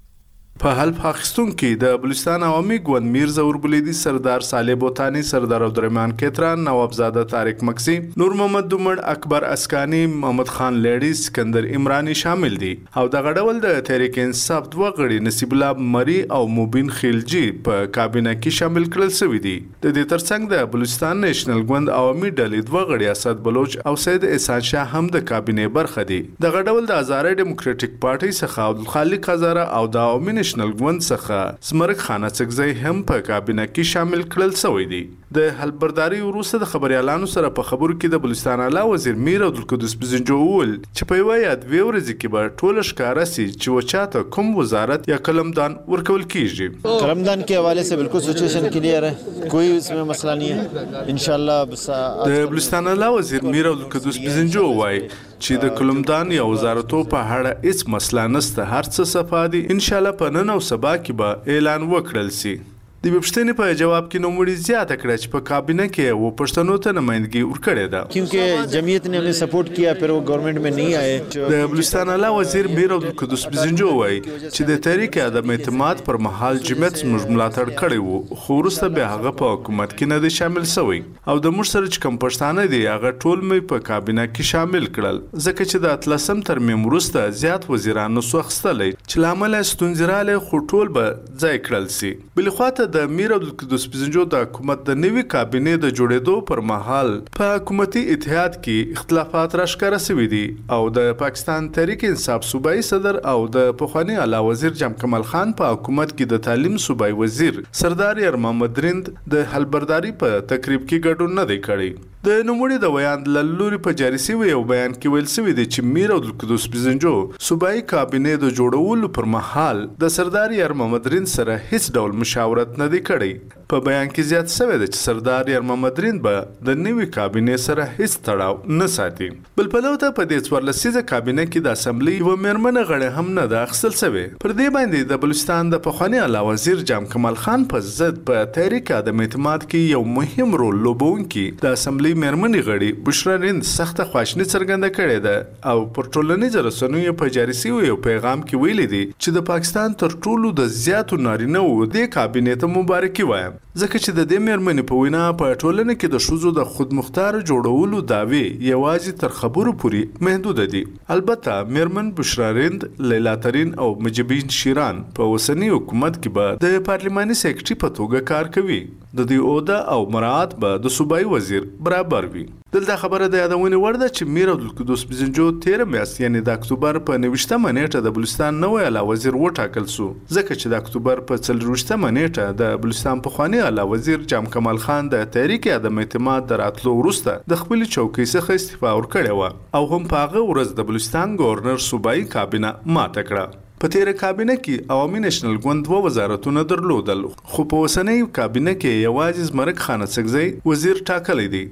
په حلف اخیستونکو د بلوچستان عوامي ګوند میرزا اوربلیدي سردار صالح بوتانی سردار عبدالرحمن کتران نوابزاده طارق مکسی نور محمد دومړ اکبر اسکانی محمد خان لیډي سکندر عمرانی شامل دي او دغه ډول د تحریک انصاف دوه غړي نصیب الله مری او مبین خیلجی په کابینه کې شامل کړل شوی دي د دې ترڅنګ د بلوچستان نېشنل ګوند عوامي ډلې دوه غړي اسد بلوچ او سید احسان شاه هم د کابینه برخه دي دغه ډول د هزاره ډیموکراټیک پارټي څخه عبدالخالق هزاره او د عوامي نېشنل ګوند څخه سمرک خان اڅکزی هم په کابینه کې شامل کړل شوی دي د حلبرداري وروسته د خبريالانو سره په خبرو کې د بلوچستان اعلی وزیر میر عبدالقدوس بزنجو وویل چې په یوه یا دوه ورځې کې به ټول ښکاره سي چې وچاته کوم وزارت یا قلمدان ورکول کیږي قلمدان के हवाले से बिल्कुल situation clear है कोई इसमें मसला नहीं है इंशाल्लाह د بلوچستان اعلی وزیر میر عبدالقدوس بزنجو وایي چې د قلمدان یا وزارتو په اړه هیڅ مسله نشته هر څه صفا دي ان شاء الله په نن او سبا کې به اعلان وکړل سي د پښتنې په جواب کې نوموړي زیاته کړه چې په کابینه کې و پښتنو ته نمائندګي ورکړې ده क्योंकि जमीयत ने हमें सपोर्ट किया फिर वो गवर्नमेंट में नहीं आए د بلوچستان اعلی وزیر میر عبدالقدوس بزنجو وایي چې د تحریک عدم اعتماد پر مهال جمعیت زموږ ملاتړ کړی وو خو وروسته بیا هغه په حکومت کې نه دی شامل شوی او د موږ سره چې کوم پښتانه دي هغه ټول مې په کابینه کې شامل کړل ځکه چې د اتلسم ترمیم وروسته زیات وزیران نسو اخیستلی چې له امله ستونزې راغلې خو ټول به ځای کړل سي بلې خواته د میر عبدالقدوس بزنجو د حکومت د نوي کابینې د جوړېدو پر مهال په حکومتي اتحاد کې اختلافات راښکاره شوي دي او د پاکستان تحریک انصاف صوبایي صدر او د پخواني اعلی وزیر جام کمال خان په حکومت کې د تعلیم صوبایي وزیر سردار یار محمد رند د حلبرداري په تقریب کې ګډون نه دی کړی د نوموړي د بیان له لوري په جاري شوي یو بیان کې ویل شوي دی چې میر عبدالقدوس بزنجو صوبایي کابینې د جوړولو پر مهال د سردار یار محمد رند سره هیڅ ډول مشاورت نه دی کړی په بیان کې زیات شوی دی چې سردار یار محمد رند به د نوي کابینې سره هیڅ تړاو نه ساتي بل پلو ته په دې څوارلسیزه کابینه کې د اسمبلی یوه میرمنه غړې هم نه ده اخیستل شوې پر دې باندې د بلوچستان د پخواني اعلی وزیر جام کمال خان په ضد په تحریک عدم اعتماد کې یو مهم رول لوبونکي د اسمبلی میرمنې غړي بشرا رند سخته خواشیني څرګنده کړې ده او پر ټولنیزو رسنیو په جاري شوي یو پیغام کې ویلي دي چې د پاکستان تر ټولو د زیاتو نارینه‌و دې کابینې ته مبارکي وایم ځکه چې د دې میرمنې په وینا په ټولنه کې د ښځو د خودمختار جوړولو دعوې یوازې تر خبرو پورې محدود دي البته میرمن بشرا رند لیلا ترین او مجبین شیران په اوسنی حکومت کې به د پارلماني سیکرټري په توګه کار کوي د دې عہده او مراعات به د صوبایي وزیر برابر وي دلته خبره د یادونې وړ ده چې میر عبدالقدوس بزنجو تیره میاشت یعنې د اکتوبر په نویشتمه نیټه د بلوچستان نوی اعلی وزیر وټاکل سو ځکه چې د اکتوبر په څلرویشتمه نیټه د بلوچستان پخواني اعلی وزیر جام کمال خان د تحریک عدم اعتماد د راتلو وروسته د خپلې چوکۍ څخه استعفا ورکړې وه او هم په هغه ورځ د بلوچستان ګورنر صوبایي کابینه ماته کړه په تیره کابینه کې عوامي نېشنل ګوند دوه وزارتونه درلودل خو په اوسنۍ کابینه کې یوازې زمرک خان اڅکزی وزیر ټاکلی دی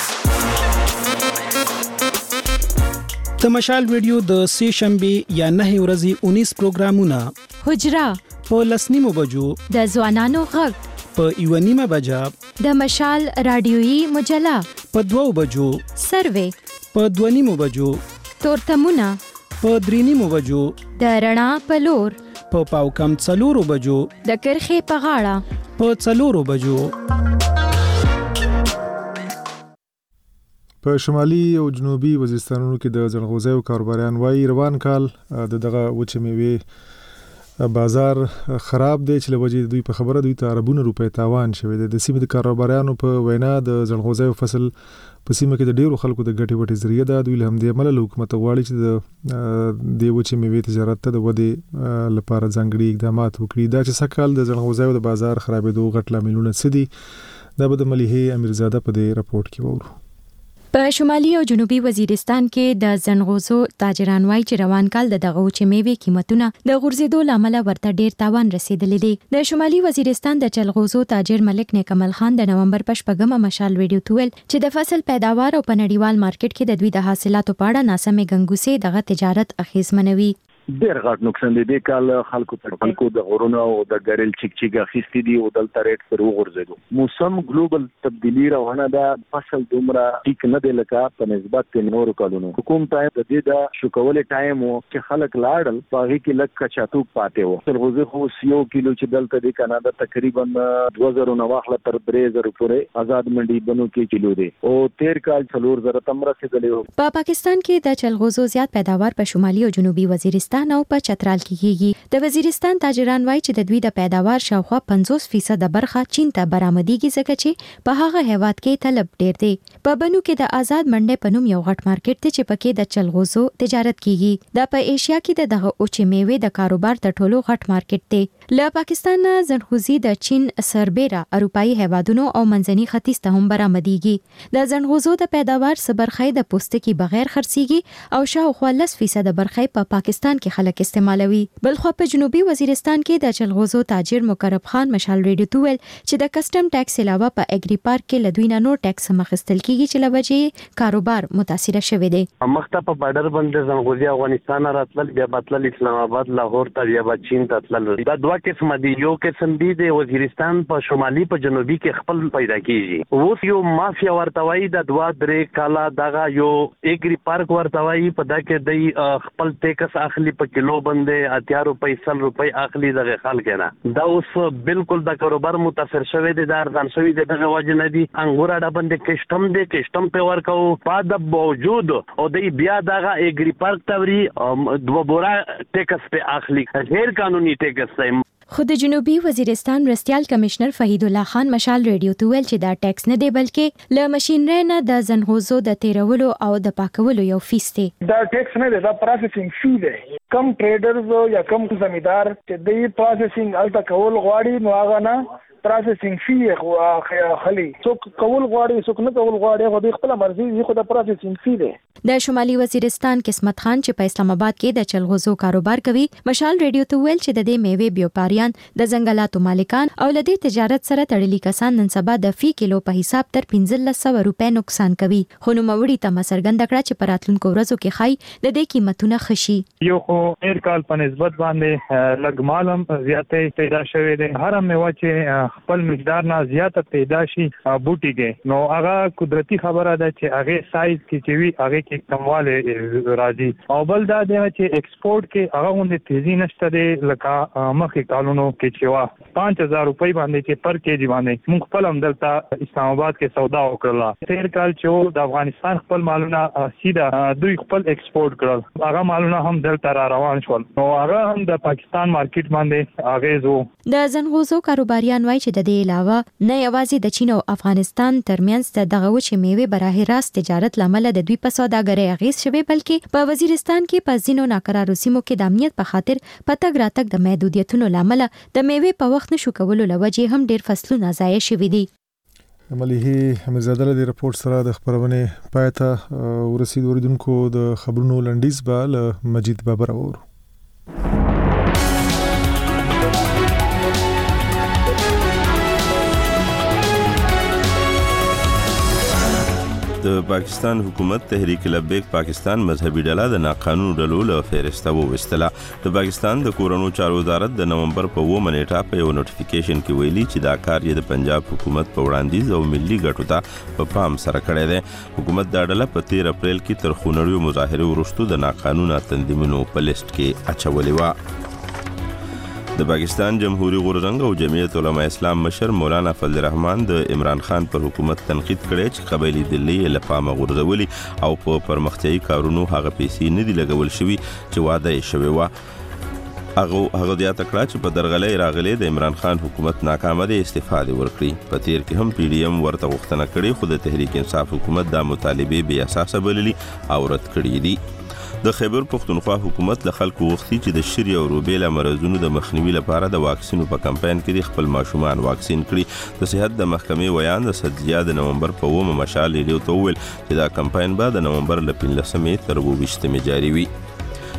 د مشال ریډیو د سې شنبې یا نه ورځې اونیس پروګرامونه حجره په لسنیمو بجو د ځوانانو غږ په یوه نیمه بجه د مشال رادیویي مجله په دوو بجو سروې په دوه نیمو بجو تورتمونه په درې نیمو بجو د رڼا په لور په پاو کم څلورو بجو د کرښې په غاړه په څلورو بجو په شمالي او جنوبي وزیرستانونو کې د ځنغوزیو کاروباریان وایي روان کال د دغه وچې میوې بازار خراب دی چې له وجې دوی په خبره دوی ته اربونه روپۍ تاوان شوی دی د سیمې د کاروباریانو په وینا د ځنغوزیو فصل په سیمه کې د ډیرو خلکو د ګټې وټې ذریعہ ده دوی له همدې امله له حکومت غواړي چې د دې وچې میوې تجارت ته د ودې لپاره ځانګړي اقدامات وکړي دا چې سږکال د ځنغوزیو د بازار خرابېدو غټ لاملونه څه دي دا به د ملیحې امیرزاده په دې راپورټ کې وورو په شمالي او جنوبي وزیرستان کې د زنغوزو تاجران وایي چې روان کال د دغه وچې میوې قیمتونه د غورځېدو له امله ورته ډیر تاوان رسیدلی دی د شمالي وزیرستان د چلغوزو تاجر ملک نیکمل خان د نومبر په شپږمه مشال ریډیو ته ویل چې د فصل پیداوار او په نړیوال مارکیټ کې د دوی د حاصلاتو په اړه ناسمې ګنګوسې دغه تجارت اغیزمنوي ډېر غټ نقصان دی. د کال خلکو په خلکو د غرونو او د ګریل چیک چیک اخیستي دي او دلته ریټ پر وګرځېدو. موسم ګلوبل تبدیلی روانه ده. فصل دومره ټیک نه دی لکه په نسبت د نورو کلونو. حکومت ته د دې د شو کولې ټایم وو چې خلک لاړل په هغې کې لږ کچاتوب پاتې وو. جلغوزي خو یو کیلو چې دلته دی کنه دا تقریبا دوه زره نه واخله تر درې زره پورې آزاد منډي بنو کې کیلو دی او تیر کال څلور زره تم رسېدلی وو. په پاکستان کې د جلغوزو زیات پیداوار په شمالي او جنوبي وزیرستان او په چترال کې کیږي. د وزیرستان تاجران وایي چې د دوی د پیداوار شاوخوا پنځوس فیصد برخه چین ته برآمدېږي ځکه چې په هغه هیواد کې طلب ډیر دی. په بنو کې د آزاد منډي په نوم یو غټ مارکیټ دی چې پکې د جلغوزو تجارت کیږي. دا په ایشیا کې د دغه اوچې میوې د کاروبار تر ټولو غټ مارکیټ دی. له پاکستان نه زنغوزي د چین، سربېره، اروپایي هیوادونو او منځني ختیځ ته هم برآمدېږي. د زنغوزو د پیداوار څه برخه د پوستکي بغیر خرڅېږي او شاوخوا لس فیصد برخه په پاکستان کې خلک استعمالوي. بلخو په جنوبي وزیرستان کې د جلغوزو تاجر مقرب خان مشال ریډیو ته ویل چې د کسټم ټیکس علاوه په اګری پارک کې له دوی نه نور ټیکس هم اخیستل کیږي چې له وجې کاروبار متاثره شوی دی. مخته په بارډر باندې زنغوزي افغانستان راتلل، بیا بتلل اسلام آباد، لاهور ته، بیا به چین ته تلل. دا دوه قسم دي. یو قسم دی د وزیرستان په شمالي په جنوبي کې خپل پیدا کیږي. اوس یو مافیا ورته وایي د دوه درې کاله دغه یو اګری پارک ورته وایي په دا کې د خپل ټیکس اخلي په کیلو باندې اتیا روپۍ سل روپۍ اخلي دغه خلک نه. دا اوس بالکل د کاروبار متاثر شوی دی. دا ارزان شوی دی. دغه وجه نه دي انګور اډه باندې کشتم دی کشتم په ورکو په د باوجود او د بیا دغه اګری پارک توري دوه بورا ټیکس په اخلي غیر قانوني ټیکس دی. خو د جنوبي وزیرستان مرستیال کمشنر فهید الله خان مشال ریډیو ته ویل چې دا ټیکس نه دی بلکې له ماشینري نه د زنغوزو د تیرولو او د پاکولو یو فیس دی. دا ټیکس نه دی، دا پروسیسینګ فی دی. کم ټریډرز یا کم زمیدار چې د پروسیسینګ الته کول غواړي نو هغه نه پروسیسینګ فی خو خلی څوک کول غواړي څوک نه کول غواړي خو د خپل مرزي خو د پروسیسینګ فی دی. د شمالي وزیرستان قسمت خان چې په اسلام آباد کې د جلغوزو کاروبار کوي مشال ریډیو ته ویل چې د دې میوې بیوپاریان د ځنګلاتو مالکان او لدې تجارت سره تړلي کسان نن سبا د فی کیلو په حساب تر پنځلس سوه روپۍ نقصان کوي. خو نوموړي ته څرګنده کړه چې په راتلونکو ورځو کې خای د دې قیمتونه خشي. یو خو هر کال په نسبت باندې لږ مالم زیاتې پیدا شوی دی. هر میوه چې خپل مقدار نه زیاته پیدا شي بوټي کې نو هغه قدرتي خبره ده چې هغه سایز کې چې وي هغه کې کمواله راځي. او بل دا دی چې ایکسپورټ کې هغه غونډه تیزی نشته دی لکه مخکې کالونو کې چې وا پنځه هزار روپۍ باندې چې پر کېجی باندې موږ خپل هم دلته اسلام آباد کې سودا وکړله. تیر کال چې د افغانستان خپل مالونه سیده دوی خپل ایکسپورټ کړل هغه مالونه هم دلته را روان شول نو هغه هم د پاکستان مارکیټ باندې اغیز وو. د زنغوزو کاروباریان وایي چې د دې علاوه نه یوازې د چین او افغانستان ترمنځ دغه وچې میوې براه راست تجارت لامل د دوی په سوداګرۍ اغیز شوی بلکې په وزیرستان کې په ځینو ناقرارو سیمو کې د امنیت په خاطر پتګ راتګ د محدودیتونو لامل د میوې په وخت نشو کولو لوجې هم ډیر فصلونه ضایع شوي دي. مليحي حمیدزاده له رپورت سره د خبرونه پاتہ ورسید اوریدونکو د خبرونو لنډیز به له مجید بابر اور د پاکستان حکومت تحریک لبیک پاکستان مذهبي ډله د ناقانونو ډلو له فهرسته وویستله. د پاکستان د کورونو چارو وزارت د نومبر په اوومه نیټه په یو نوټیفیکیشن کې ویلي چې دا کار یې د پنجاب حکومت په وړاندیز او ملي ګټو ته په پام سره کړی دی. حکومت دا ډله په تیر اپریل کې تر خونړیو مظاهرې وروسته د ناقانونه تنظیمونو په لیست کې اچولې وه. د پاکستان جمهوریت غورځنګ او جمعیت علماء اسلام مشر مولانا فضل الرحمن د عمران خان پر حکومت تنقید کړی چې قبایلی دلی له پامه غورځولي او په پرمختیایي کارونو هغه پیسې نه دي لګول شوي چې وعده یې شوې وه. هغه هغه زیاته کړه چې په درغلۍ راغلي د عمران خان حکومت ناکامه دی استعفا دې ورکړي. په تیر کې هم پی ډی ایم ورته غوښتنه کړې خو د تحریک انصاف حکومت دا مطالبې بې اساسه بللي او رد کړي دي. د خیبر پښتونخوا حکومت له خلکو وغوښتي چې د شری او روبیلا مرضونو د مخنیوي لپاره د واکسینو په کمپاین کې خپل ماشومان واکسین کړي. د صحت د محکمې ویان د سدزیا د نومبر په اوومه مشال ریډیو ته وویل چې دا کمپاین به د نومبر له پنځلسمې تر اووه ویشتمې جاري وي.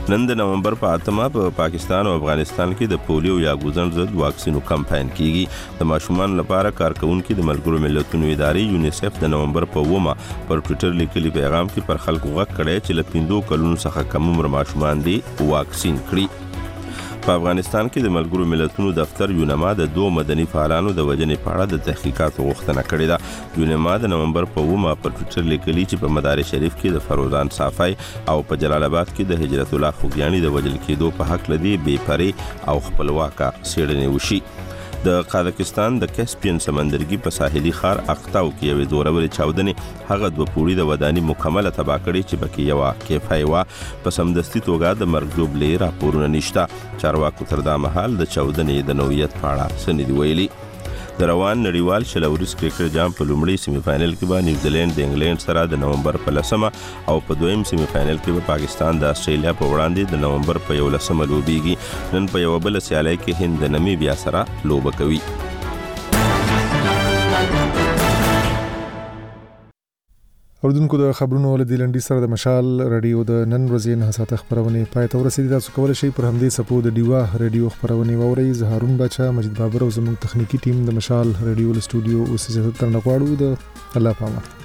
نن د نومبر په اتمه په پاکستان او افغانستان کې د پولیو یا ګوزن ضد واکسینو کمپاین کیږي. د ماشومان لپاره کارکونکو د ملګرو ملتونو ادارې یونیسف د نومبر په اومه پر ټوئیټر لیکلي پیغام کې پر خلکو غږ کړی چې له پنځو کلونو څخه کم عمر ماشومان دي واکسین کړي. په افغانستان کې د ملګرو ملتونو دفتر یونما د دوه مدني فعالانو د وژنې په اړه د تحقیقاتو غوښتنه کړې ده. یونما د نومبر په اومه پر ټوئیټر لیکلي چې په مدار شریف کې د فروزان صافی او په جلال آباد کې د هجرت الله خوګیانی د وژل کېدو په حق لدی بې پرې او خپلواکه څېړنې وشي. د قازقستان د کسپین سمندرګي په ساحلي ښار اقتاو کې یوې زورورې چاودنې هغه دوه پوړي د ودانۍ مکمله تباه کړې چې پکې یوه کیفای وه. په سمدستي توګه د مرګ ژوبلې راپورونه نشته. چارواکو تر دا مهال د چاودنې د نوعیت په اړه څه نه دي ویلي. د روان نړیوال شلوريز کرکټ جام په لومړي سیمي فائنل کې به نیوزیلند د انګلند سره د نومبر په لسمه او په دویم سیمي فائنل کې به پاکستان د استرالیا په وړاندې د نومبر په یولسمه لوبېږي. نن په یو بل سیالي کې هند د نمیبیا سره لوبه کوي. اوردونکو د خبرونو له دلنډي سره د مشال رادیو د نن ورځې نه ساته خبرونه پای ته ورسېدي. تاسو کولای شئ پر همدې سپو د ډیوا رادیو خبرونه واورئ. زه هارون بچا، مجید بابر او زموږ تخنیکی ټیم د مشال رادیو له سټوډیو اوسې زه تر نه غواړو. د الله پامه.